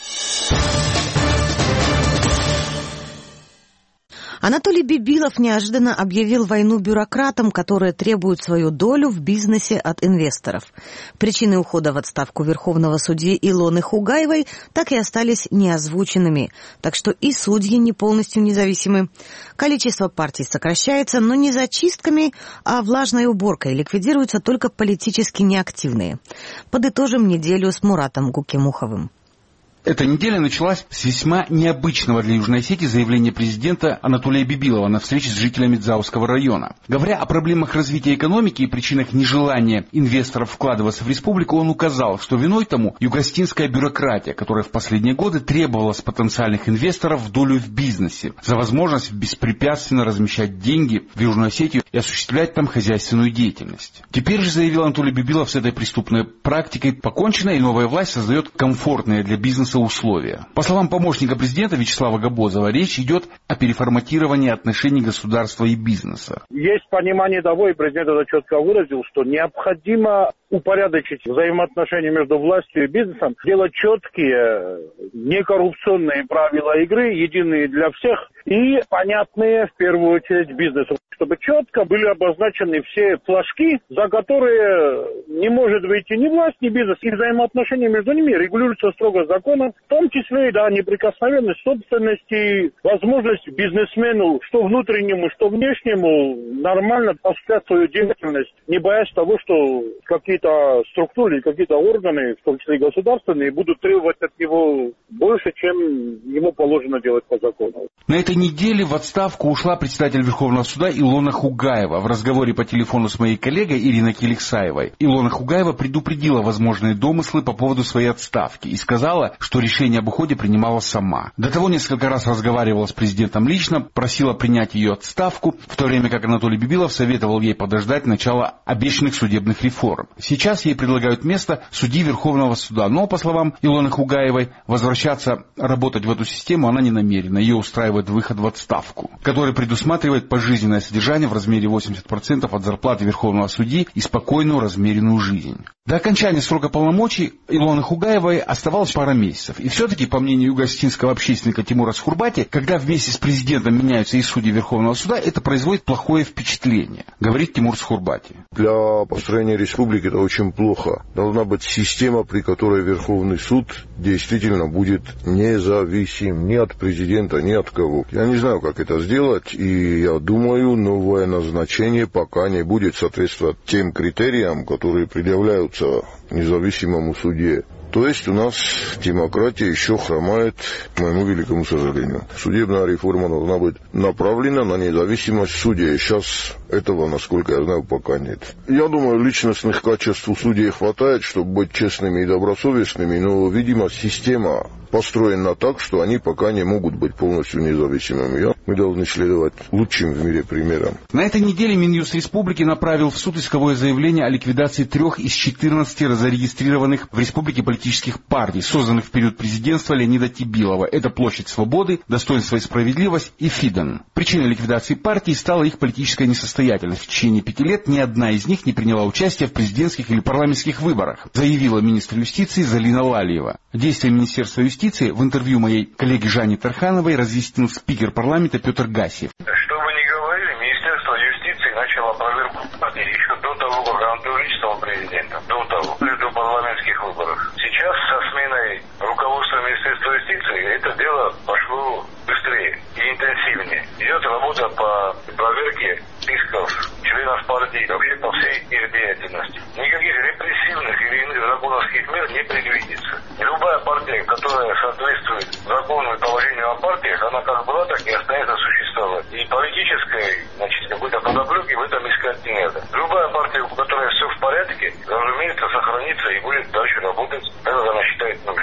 Анатолий Бибилов неожиданно объявил войну бюрократам, которые требуют свою долю в бизнесе от инвесторов. Причины ухода в отставку верховного судьи Илоны Хугаевой так и остались неозвученными, так что и судьи не полностью независимы. Количество партий сокращается, но не зачистками, а влажной уборкой ликвидируются только политически неактивные. Подытожим неделю с Муратом Гукимуховым. Эта неделя началась с весьма необычного для Южной Осетии заявления президента Анатолия Бибилова на встрече с жителями Дзауского района. Говоря о проблемах развития экономики и причинах нежелания инвесторов вкладываться в республику, он указал, что виной тому югостинская бюрократия, которая в последние годы требовала с потенциальных инвесторов долю в бизнесе за возможность беспрепятственно размещать деньги в Южную Осетию и осуществлять там хозяйственную деятельность. Теперь же, заявил Анатолий Бибилов, с этой преступной практикой покончено, и новая власть создает комфортные для бизнеса условия. По словам помощника президента Вячеслава Габозова, речь идет о переформатировании отношений государства и бизнеса. Есть понимание того, и президент это четко выразил, что необходимо упорядочить взаимоотношения между властью и бизнесом, делать четкие, некоррупционные правила игры, единые для всех и понятные, в первую очередь, бизнесу, чтобы четко были обозначены все флажки, за которые не может выйти ни власть, ни бизнес, и взаимоотношения между ними регулируются строго законом, в том числе и неприкосновенность собственности, возможность бизнесмену, что внутреннему, что внешнему, нормально осуществлять свою деятельность, не боясь того, что какие-то структуры, какие-то органы, в том числе и государственные, будут требовать от него больше, чем ему положено делать по закону. На этой неделе в отставку ушла председатель Верховного суда Илона Хугаева. В разговоре по телефону с моей коллегой Ириной Келексаевой Илона Хугаева предупредила возможные домыслы по поводу своей отставки и сказала, что решение об уходе принимала сама. До того несколько раз разговаривала с президентом лично, просила принять ее отставку, в то время как Анатолий Бибилов советовал ей подождать начала обещанных судебных реформ. Сейчас ей предлагают место судьи Верховного суда, но, по словам Илоны Хугаевой, возвращаться работать в эту систему она не намерена. Ее устраивает выход в отставку, который предусматривает пожизненное содержание в размере 80% от зарплаты Верховного судьи и спокойную размеренную жизнь. До окончания срока полномочий Илоны Хугаевой оставалось пара месяцев. И все-таки, по мнению югостинского общественника Тимура Схурбати, когда вместе с президентом меняются и судьи Верховного суда, это производит плохое впечатление, говорит Тимур Схурбати. Для построения республики это очень плохо. Должна быть система, при которой Верховный суд действительно будет независим ни от президента, ни от кого. Я не знаю, как это сделать, и я думаю, новое назначение пока не будет соответствовать тем критериям, которые предъявляются независимому судье. То есть у нас демократия еще хромает, к моему великому сожалению. Судебная реформа должна быть направлена на независимость судей. Сейчас этого, насколько я знаю, пока нет. Я думаю, личностных качеств у судей хватает, чтобы быть честными и добросовестными, но, видимо, система построена так, что они пока не могут быть полностью независимыми. Мы должны следовать лучшим в мире примерам. На этой неделе Минюст Республики направил в суд исковое заявление о ликвидации 3 из 14 зарегистрированных в республике политических партий, созданных в период президентства Леонида Тибилова. Это Площадь Свободы, Достоинство и Справедливость и ФИДЕН. Причиной ликвидации партий стала их политическая несостоятельность. В течение 5 лет ни одна из них не приняла участие в президентских или парламентских выборах, заявила министр юстиции Залина Лалиева. Действия Министерства юстиции в интервью моей коллеге Жанне Тархановой разъяснил спикер парламента Петр Гасиев. Что бы ни говорили, Министерство юстиции начало проверку партии еще до того, как Анатолий Ильич стал президентом, до парламентских выборов. Сейчас со сменой руководства Министерства юстиции это дело пошло быстрее и интенсивнее. Идет работа по проверке списков членов партии вообще по всей их деятельности. Никаких репрессивных или иных законовских мер не предвидится. Любая партия, которая соответствует закону и положению о партиях, она как была, так и остается существовать. И политической, какой-то подоплеки в этом искать не надо. Любая партия, у которой все в порядке, разумеется, сохранится и будет дальше работать, так как она считает нужным. В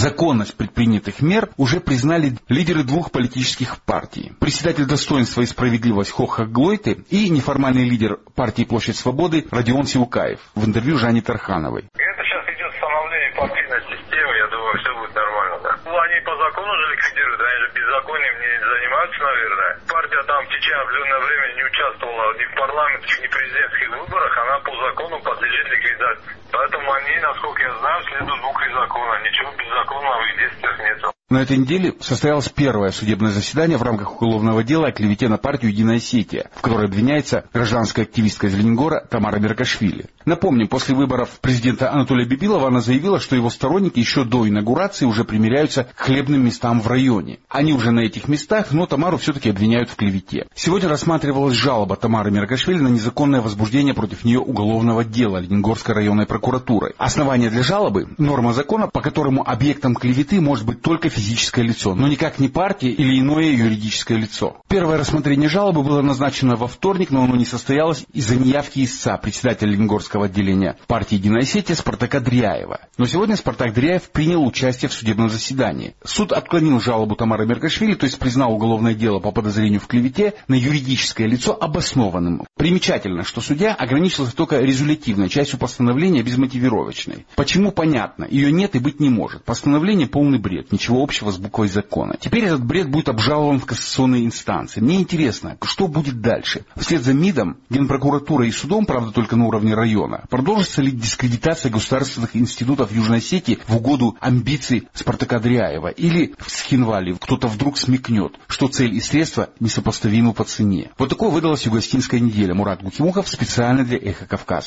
Законность предпринятых мер уже признали лидеры двух политических партий. Председатель «Достоинства и справедливость» Хоха Глойте и неформальный лидер партии «Площадь свободы» Родион Силукаев в интервью Жанне Тархановой. Это сейчас идет становление партийной системы, я думаю, все будет нормально. Да? Они по закону же ликвидируют, они же беззаконием не занимаются, наверное. Партия там в течение определенного времени не участвовала ни в парламентских, ни в президентских выборах, она по закону подлежит ликвидации. Поэтому они, насколько я знаю, следуют букве закона. Ничего беззаконного в их действиях нет. На этой неделе состоялось первое судебное заседание в рамках уголовного дела о клевете на партию «Единая Осетия», в которой обвиняется гражданская активистка из Ленингора Тамара Меркашвили. Напомним, после выборов президента Анатолия Бибилова она заявила, что его сторонники еще до инаугурации уже примиряются к хлебным местам в районе. Они уже на этих местах, но Тамару все-таки обвиняют в клевете. Сегодня рассматривалась жалоба Тамары Меркашвили на незаконное возбуждение против нее уголовного дела Ленингорской районной прокуратурой. Основание для жалобы – норма закона, по которому объектом клеветы может быть только физическое лицо, но никак не партия или иное юридическое лицо. Первое рассмотрение жалобы было назначено во вторник, но оно не состоялось из-за неявки истца, председателя Ленингорского отделения партии «Единая Осетия» Спартака Дряева. Но сегодня Спартак Дряев принял участие в судебном заседании. Суд отклонил жалобу Тамары Меркашвили, то есть признал уголовное дело по подозрению в клевете на юридическое лицо обоснованным. Примечательно, что судья ограничился только резолютивной частью постановления без мотивировочной. Почему, понятно, ее нет и быть не может. Постановление полный бред, ничего общего с буквой закона. Теперь этот бред будет обжалован в кассационной инстанции. Мне интересно, что будет дальше. Вслед за МИДом, Генпрокуратурой и судом, правда только на уровне района, продолжится ли дискредитация государственных институтов Южной Осетии в угоду амбиций Спартака Дряева? Или в Схинвале кто-то вдруг смекнет, что цель и средства несопоставимы по цене? Вот такое выдалась югостинская неделя. Мурат Гукимухов специально для «Эхо Кавказа».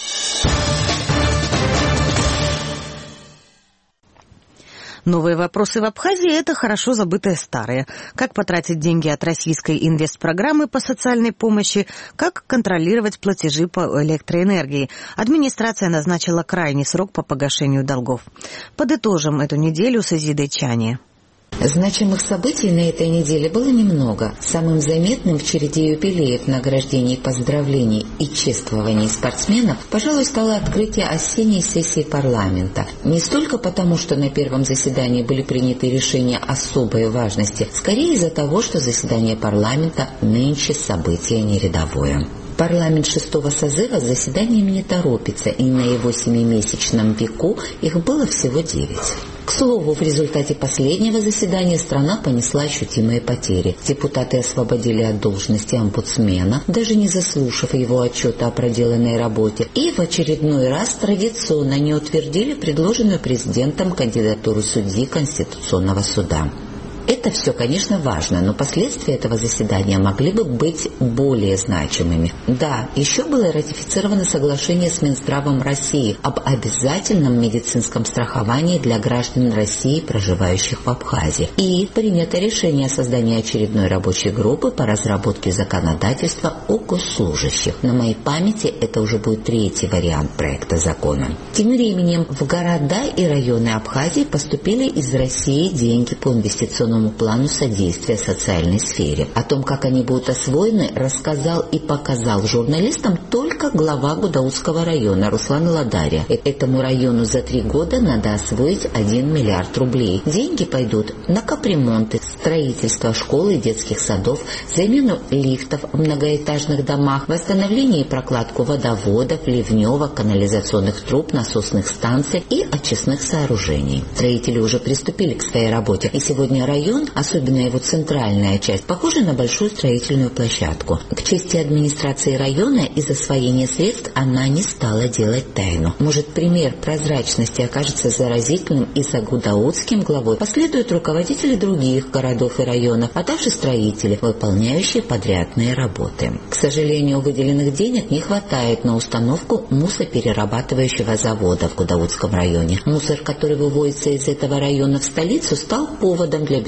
Новые вопросы в Абхазии – это хорошо забытые старые. Как потратить деньги от российской инвестпрограммы по социальной помощи, как контролировать платежи по электроэнергии. Администрация назначила крайний срок по погашению долгов. Подытожим эту неделю с Изидой Чани. Значимых событий на этой неделе было немного. Самым заметным в череде юбилеев, награждений, поздравлений и чествований спортсменов, пожалуй, стало открытие осенней сессии парламента. Не столько потому, что на первом заседании были приняты решения особой важности, скорее из-за того, что заседание парламента нынче событие не рядовое. Парламент 6-го созыва с заседаниями не торопится, и на его 7-месячном веку их было всего 9. К слову, в результате последнего заседания страна понесла ощутимые потери. Депутаты освободили от должности омбудсмена, даже не заслушав его отчета о проделанной работе, и в очередной раз традиционно не утвердили предложенную президентом кандидатуру судьи Конституционного суда. Это все, конечно, важно, но последствия этого заседания могли бы быть более значимыми. Да, еще было ратифицировано соглашение с Минздравом России об обязательном медицинском страховании для граждан России, проживающих в Абхазии. И принято решение о создании очередной рабочей группы по разработке законодательства о госслужащих. На моей памяти это уже будет 3-й вариант проекта закона. Тем временем в города и районы Абхазии поступили из России деньги по инвестиционному плану содействия социальной сфере. О том, как они будут освоены, рассказал и показал журналистам только глава Гудаутского района Руслан Ладария. Этому району за 3 года надо освоить 1 миллиард рублей. Деньги пойдут на капремонты, строительство школ и детских садов, замену лифтов в многоэтажных домах, восстановление и прокладку водоводов, ливневок, канализационных труб, насосных станций и очистных сооружений. Строители уже приступили к своей работе, и сегодня район, особенно его центральная часть, похожа на большую строительную площадку. К чести администрации района, из освоения средств она не стала делать тайну. Может, пример прозрачности окажется заразительным, и за гудаутским главой последуют руководители других городов и районов, а также строители, выполняющие подрядные работы. К сожалению, выделенных денег не хватает на установку мусоперерабатывающего завода в Гудаутском районе. Мусор, который выводится из этого района в столицу, стал поводом для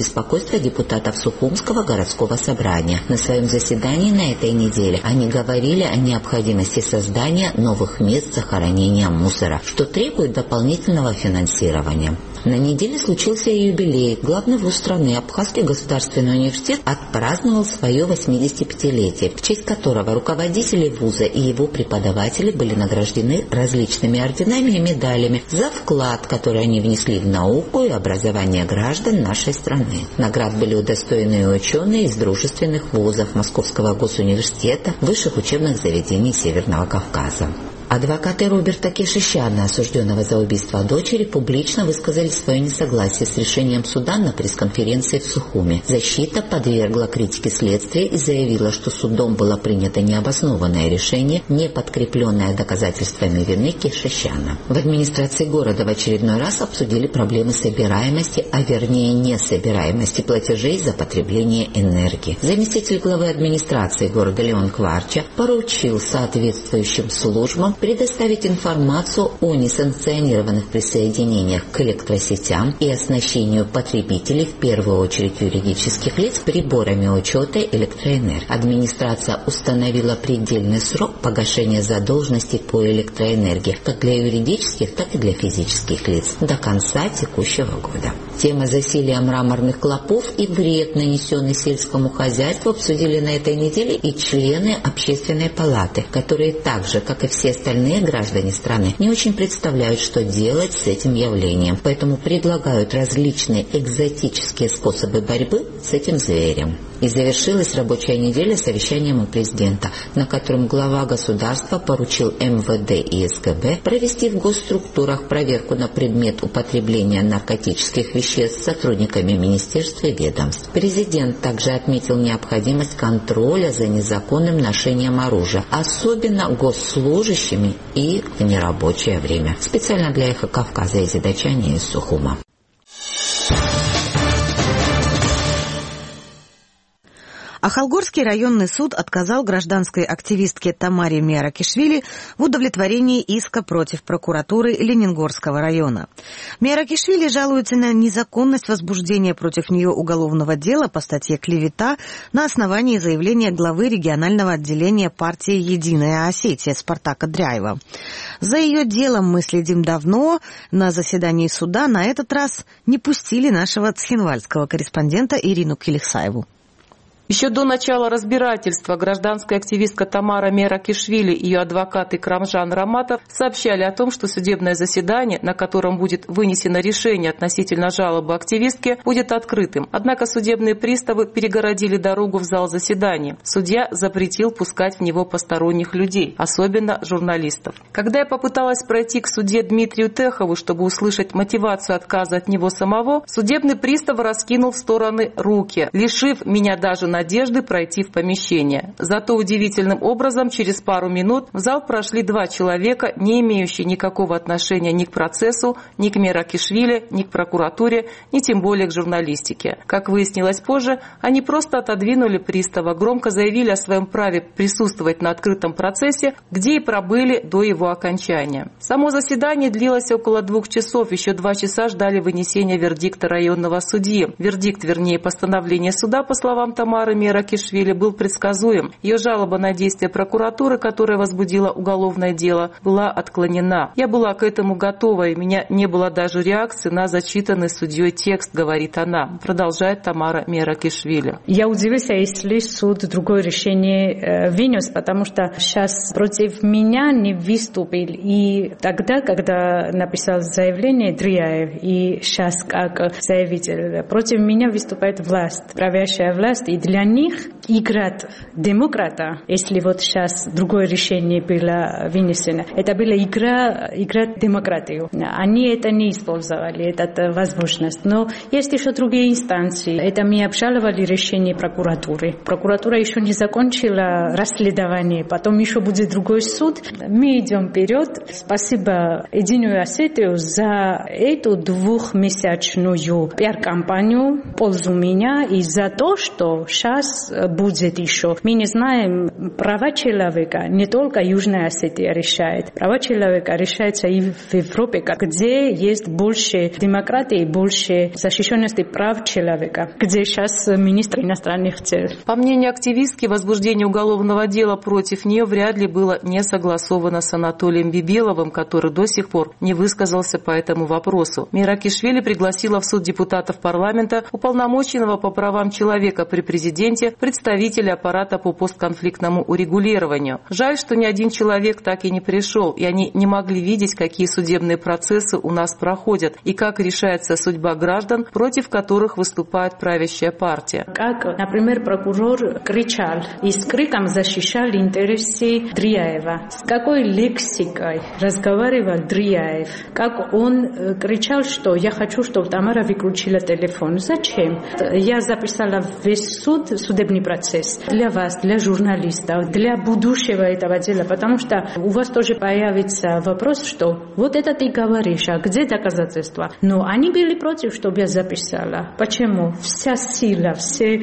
беспокойство депутатов Сухумского городского собрания. На своем заседании на этой неделе они говорили о необходимости создания новых мест захоронения мусора, что требует дополнительного финансирования. На неделе случился и юбилей. Главный вуз страны, Абхазский государственный университет, отпраздновал свое 85-летие, в честь которого руководители вуза и его преподаватели были награждены различными орденами и медалями за вклад, который они внесли в науку и образование граждан нашей страны. Наград были удостоены ученые из дружественных вузов Московского госуниверситета, высших учебных заведений Северного Кавказа. Адвокаты Роберта Кешишяна, осужденного за убийство дочери, публично высказали свое несогласие с решением суда на пресс-конференции в Сухуми. Защита подвергла критике следствия и заявила, что судом было принято необоснованное решение, не подкрепленное доказательствами вины Кешишяна. В администрации города в очередной раз обсудили проблемы собираемости, а вернее несобираемости платежей за потребление энергии. Заместитель главы администрации города Леон Кварча поручил соответствующим службам предоставить информацию о несанкционированных присоединениях к электросетям и оснащению потребителей, в первую очередь юридических лиц, приборами учета электроэнергии. Администрация установила предельный срок погашения задолженностей по электроэнергии как для юридических, так и для физических лиц до конца текущего года. Тема засилия мраморных клопов и вред, нанесенный сельскому хозяйству, обсудили на этой неделе и члены Общественной палаты, которые так же, как и все остальные граждане страны, не очень представляют, что делать с этим явлением, поэтому предлагают различные экзотические способы борьбы с этим зверем. И завершилась рабочая неделя совещанием у президента, на котором глава государства поручил МВД и СКБ провести в госструктурах проверку на предмет употребления наркотических веществ сотрудниками министерств и ведомств. Президент также отметил необходимость контроля за незаконным ношением оружия, особенно госслужащими и в нерабочее время. Специально для «Эхо Кавказа» из Идачани из Сухума. Ахалгорский районный суд отказал гражданской активистке Тамаре Миаракишвили в удовлетворении иска против прокуратуры Лениногорского района. Миаракишвили жалуется на незаконность возбуждения против нее уголовного дела по статье «Клевета» на основании заявления главы регионального отделения партии «Единая Осетия» Спартака Дряева. За ее делом мы следим давно. На заседании суда на этот раз не пустили нашего цхинвальского корреспондента Ирину Килихсаеву. Еще до начала разбирательства гражданская активистка Тамара Миаракишвили и ее адвокат Икрамжан Раматов сообщали о том, что судебное заседание, на котором будет вынесено решение относительно жалобы активистки, будет открытым. Однако судебные приставы перегородили дорогу в зал заседания. Судья запретил пускать в него посторонних людей, особенно журналистов. Когда я попыталась пройти к судье Дмитрию Техову, чтобы услышать мотивацию отказа от него самого, судебный пристав раскинул в стороны руки, лишив меня даже надежды пройти в помещение. Зато удивительным образом через пару минут в зал прошли два человека, не имеющие никакого отношения ни к процессу, ни к Миаракишвили, ни к прокуратуре, ни тем более к журналистике. Как выяснилось позже, они просто отодвинули пристава, громко заявили о своем праве присутствовать на открытом процессе, где и пробыли до его окончания. Само заседание длилось около 2 часов, еще 2 часа ждали вынесения вердикта районного судьи. Вердикт, вернее постановление суда, по словам Тамары Миаракишвили, был предсказуем. Ее жалоба на действия прокуратуры, которая возбудила уголовное дело, была отклонена. Я была к этому готова, и у меня не было даже реакции на зачитанный судьей текст, говорит она. Продолжает Тамара Миаракишвили. Я удивилась, если суд другое решение вынес, потому что сейчас против меня не выступил. И тогда, когда написал заявление Дряев, и сейчас как заявитель, против меня выступает власть, правящая власть, и для них играть демократа, если вот сейчас другое решение было вынесено, это была играть демократию. Они это не использовали, эту возможность. Но есть еще другие инстанции. Это мы обжаловали решение прокуратуры. Прокуратура еще не закончила расследование, потом еще будет другой суд. Мы идем вперед. Спасибо Единую Осетию за эту 2-месячную пиар-кампанию в пользу меня и за то, что сейчас будет еще. Мы не знаем, права человека не только Южная Осетия решает. Права человека решаются и в Европе, где есть больше демократии, больше защищенности прав человека, где сейчас министр иностранных дел. По мнению активистки, возбуждение уголовного дела против нее вряд ли было не согласовано с Анатолием Бибеловым, который до сих пор не высказался по этому вопросу. Меракишвили пригласила в суд депутатов парламента, уполномоченного по правам человека при президенте, представителя аппарата по постконфликтному урегулированию. Жаль, что ни один человек так и не пришел, и они не могли видеть, какие судебные процессы у нас проходят и как решается судьба граждан, против которых выступает правящая партия. Как, например, прокурор кричал и с криком защищал интересы Дрияева. С какой лексикой разговаривал Дрияев. Как он кричал, что я хочу, чтобы Тамара выключила телефон. Зачем? Я записала весь судебный процесс для вас, для журналистов, для будущего этого дела, потому что у вас тоже появится вопрос, что вот это ты говоришь, а где доказательства? Но они были против, чтобы я записала. Почему? Вся сила, все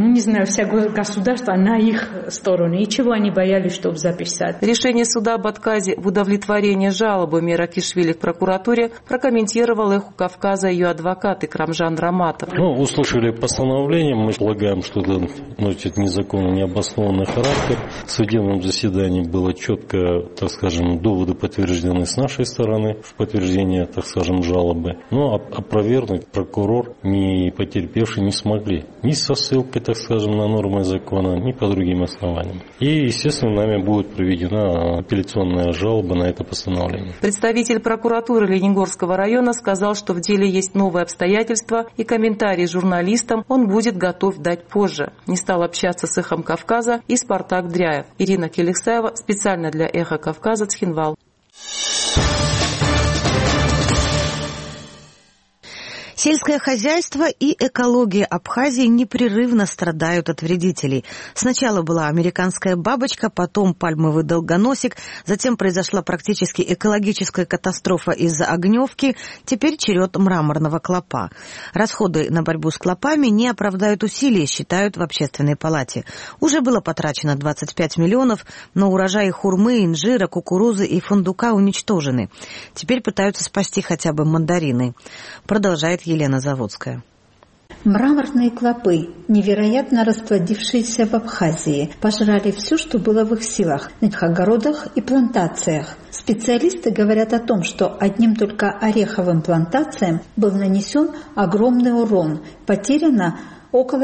государство на их стороне. И чего они боялись, чтобы записать? Решение суда об отказе в удовлетворении жалобы Меракишвили к прокуратуре прокомментировал «Эху Кавказа» ее адвокат Икрамжан Раматов. Услышали постановление, мы полагаем, что это носит незаконный, необоснованный характер. В судебном заседании было четко, доводы подтверждены с нашей стороны в подтверждение, жалобы. Но опровергнуть прокурор, ни потерпевший не смогли. Ни со ссылкой, на нормы закона, ни по другим основаниям. И, естественно, нами будет проведена апелляционная жалоба на это постановление. Представитель прокуратуры Ленигорского района сказал, что в деле есть новые обстоятельства, и комментарий журналистам он будет готов дать позже. Не стал общаться с «Эхом Кавказа» и Спартак Дряев. Ирина Келексаева специально для «Эха Кавказа», Цхинвал. Сельское хозяйство и экология Абхазии непрерывно страдают от вредителей. Сначала была американская бабочка, потом пальмовый долгоносик, затем произошла практически экологическая катастрофа из-за огневки, теперь черед мраморного клопа. Расходы на борьбу с клопами не оправдают усилий, считают в общественной палате. Уже было потрачено 25 миллионов, но урожаи хурмы, инжира, кукурузы и фундука уничтожены. Теперь пытаются спасти хотя бы мандарины. Продолжает Елена Заводская. Мраморные клопы, невероятно расплодившиеся в Абхазии, пожрали все, что было в их силах, на их огородах и плантациях. Специалисты говорят о том, что одним только ореховым плантациям был нанесен огромный урон, потеряно около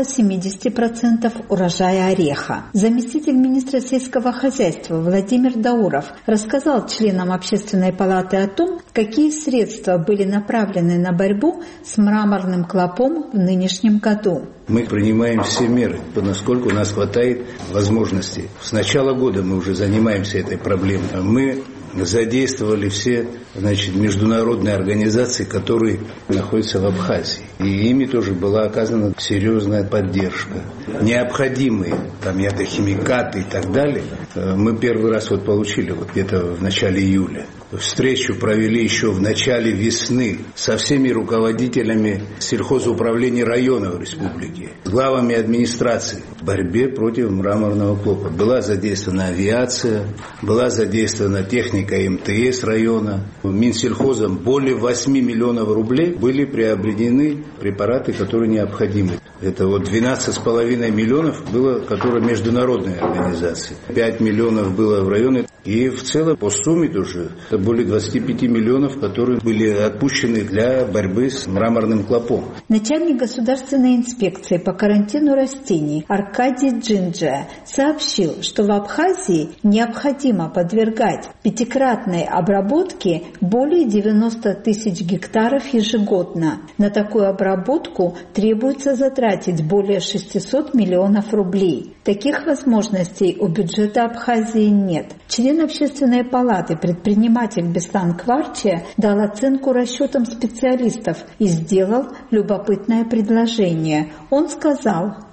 70% урожая ореха. Заместитель министра сельского хозяйства Владимир Дауров рассказал членам общественной палаты о том, какие средства были направлены на борьбу с мраморным клопом в нынешнем году. Мы принимаем все меры, насколько у нас хватает возможностей. С начала года мы уже занимаемся этой проблемой. Мы задействовали все международные организации, которые находятся в Абхазии. И ими тоже была оказана серьезная поддержка. Необходимые ядохимикаты и так далее мы первый раз получили где-то в начале июля. Встречу провели еще в начале весны со всеми руководителями сельхозуправления районов республики, с главами администрации в борьбе против мраморного клопа. Была задействована авиация, была задействована техника МТС района. Минсельхозом более 8 миллионов рублей были приобретены препараты, которые необходимы. Это 12,5 миллионов было, которые международные организации. 5 миллионов было в районе. И в целом по сумме тоже это более 25 миллионов, которые были отпущены для борьбы с мраморным клопом. Начальник государственной инспекции по карантину растений Аркадий Джинджа сообщил, что в Абхазии необходимо подвергать пятикратной обработке более 90 тысяч гектаров ежегодно. На такую обработку требуется затратить более 600 миллионов рублей. Таких возможностей у бюджета Абхазии нет. Член общественной палаты, предприниматель Беслан Кварчия, дал оценку расчетам специалистов и сделал любопытное предложение. Он сказал: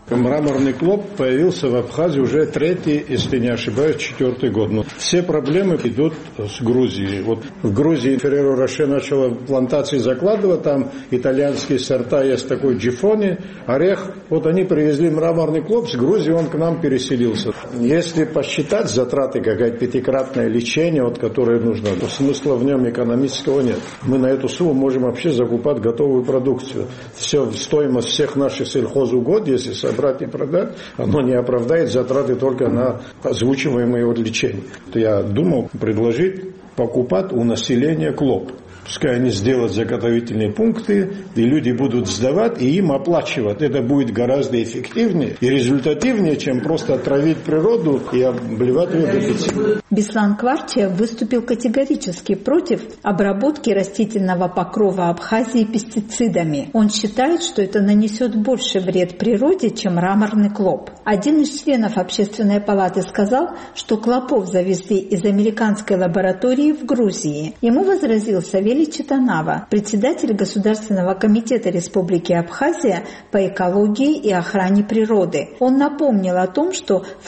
Мраморный клуб появился в Абхазии уже третий, если не ошибаюсь, 4-й год. Но все проблемы идут с Грузии. Вот в Грузии Ферреро Роше начала плантации закладывать, там итальянские сорта есть такой Джифони, орех. Вот они привезли мраморный клуб, с Грузии он к нам переселился. Если посчитать затраты, какая-то 5-кратное лечение, вот, которое нужно, то смысла в нем экономического нет. Мы на эту сумму можем вообще закупать готовую продукцию. Все, стоимость всех наших сельхозугодий, если собрать и продать, оно не оправдает затраты только на озвучиваемое лечение. Я думал предложить покупать у населения клоп. Пускай они сделают заготовительные пункты, и люди будут сдавать, и им оплачивать. Это будет гораздо эффективнее и результативнее, чем просто отравить природу и обливать ее гербицидом. Беслан Кварчиев выступил категорически против обработки растительного покрова Абхазии пестицидами. Он считает, что это нанесет больше вред природе, чем мраморный клоп. Один из членов Общественной палаты сказал, что клопов завезли из американской лаборатории в Грузии. Ему возразил Савелий Читанава, председатель Государственного комитета Республики Абхазия по экологии и охране природы. Он напомнил о том, что в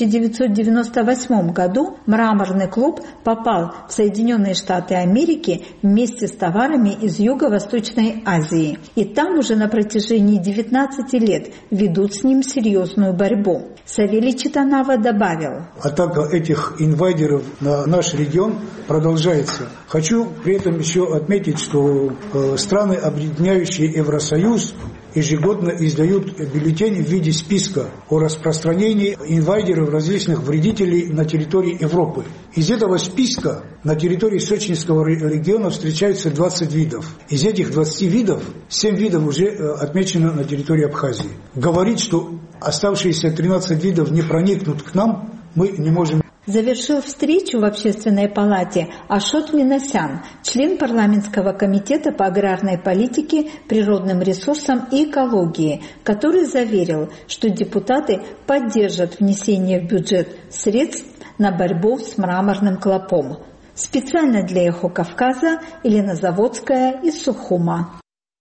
1998 году мраморный клуб попал в Соединенные Штаты Америки вместе с товарами из Юго-Восточной Азии. И там уже на протяжении 19 лет ведут с ним серьезную борьбу. Савелий Читанава добавил: атака этих инвайдеров на наш регион продолжается. Хочу при этом еще отметить, что страны, объединяющие Евросоюз, ежегодно издают бюллетень в виде списка о распространении инвайдеров, различных вредителей на территории Европы. Из этого списка на территории Сочинского региона встречаются 20 видов. Из этих 20 видов 7 видов уже отмечено на территории Абхазии. Говорить, что оставшиеся 13 видов не проникнут к нам, мы не можем. Завершил встречу в Общественной палате Ашот Минасян, член парламентского комитета по аграрной политике, природным ресурсам и экологии, который заверил, что депутаты поддержат внесение в бюджет средств на борьбу с мраморным клопом. Специально для «Эхо Кавказа» Елена Заводская из Сухума.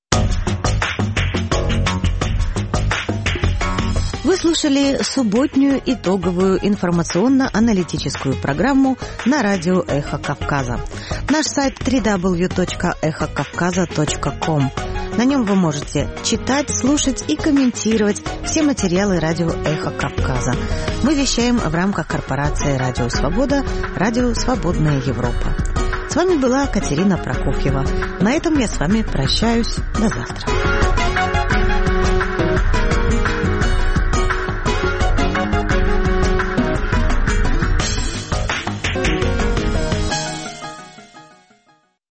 Вы слушали субботнюю итоговую информационно-аналитическую программу на радио «Эхо Кавказа». Наш сайт www.эхокавказа.ком. На нем вы можете читать, слушать и комментировать все материалы радио «Эхо Кавказа». Мы вещаем в рамках корпорации «Радио Свобода», «Радио Свободная Европа». С вами была Катерина Прокофьева. На этом я с вами прощаюсь. До завтра.